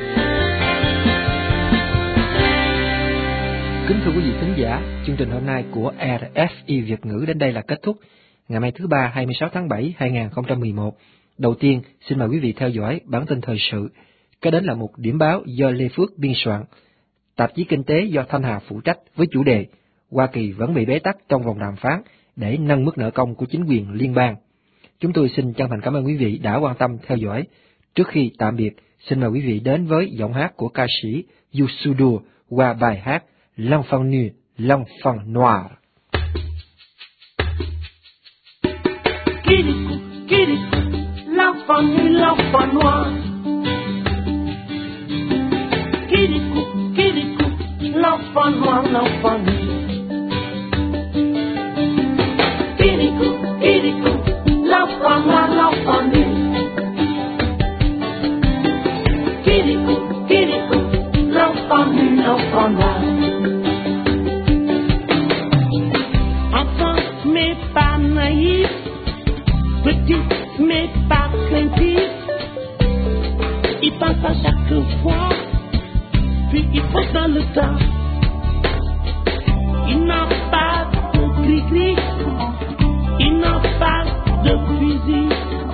Kính thưa quý vị thính giả, chương trình hôm nay của RFI Việt ngữ đến đây là kết thúc. Ngày mai thứ Ba 26 tháng 7 2011. Đầu tiên, xin mời quý vị theo dõi bản tin thời sự. Kế đến là một điểm báo do Lê Phước biên soạn. Tạp chí Kinh tế do Thanh Hà phụ trách với chủ đề Hoa Kỳ vẫn bị bế tắc trong vòng đàm phán để nâng mức nợ công của chính quyền liên bang. Chúng tôi xin chân thành cảm ơn quý vị đã quan tâm theo dõi. Trước khi tạm biệt, xin mời quý vị đến với giọng hát của ca sĩ Youssou qua bài hát L'enfant nu, l'enfant noir. Kirikou, l'enfant nu, l'enfant noir. Kirikou, l'enfant noir, l'enfant nu. Kirikou, l'enfant noir, l'enfant nu. Kirikou, l'enfant nu, l'enfant noir. Enfant, mais pas naïf, petit, mais pas craintif. Il pense à chaque fois, puis il fonce dans le temps. Il n'a pas de gris-gris, il n'a pas de fusil.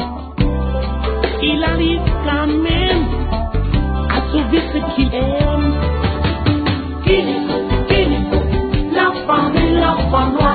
Il arrive quand même à sauver ce qu'il aime. Kirikou, l'enfant nu, l'enfant noir.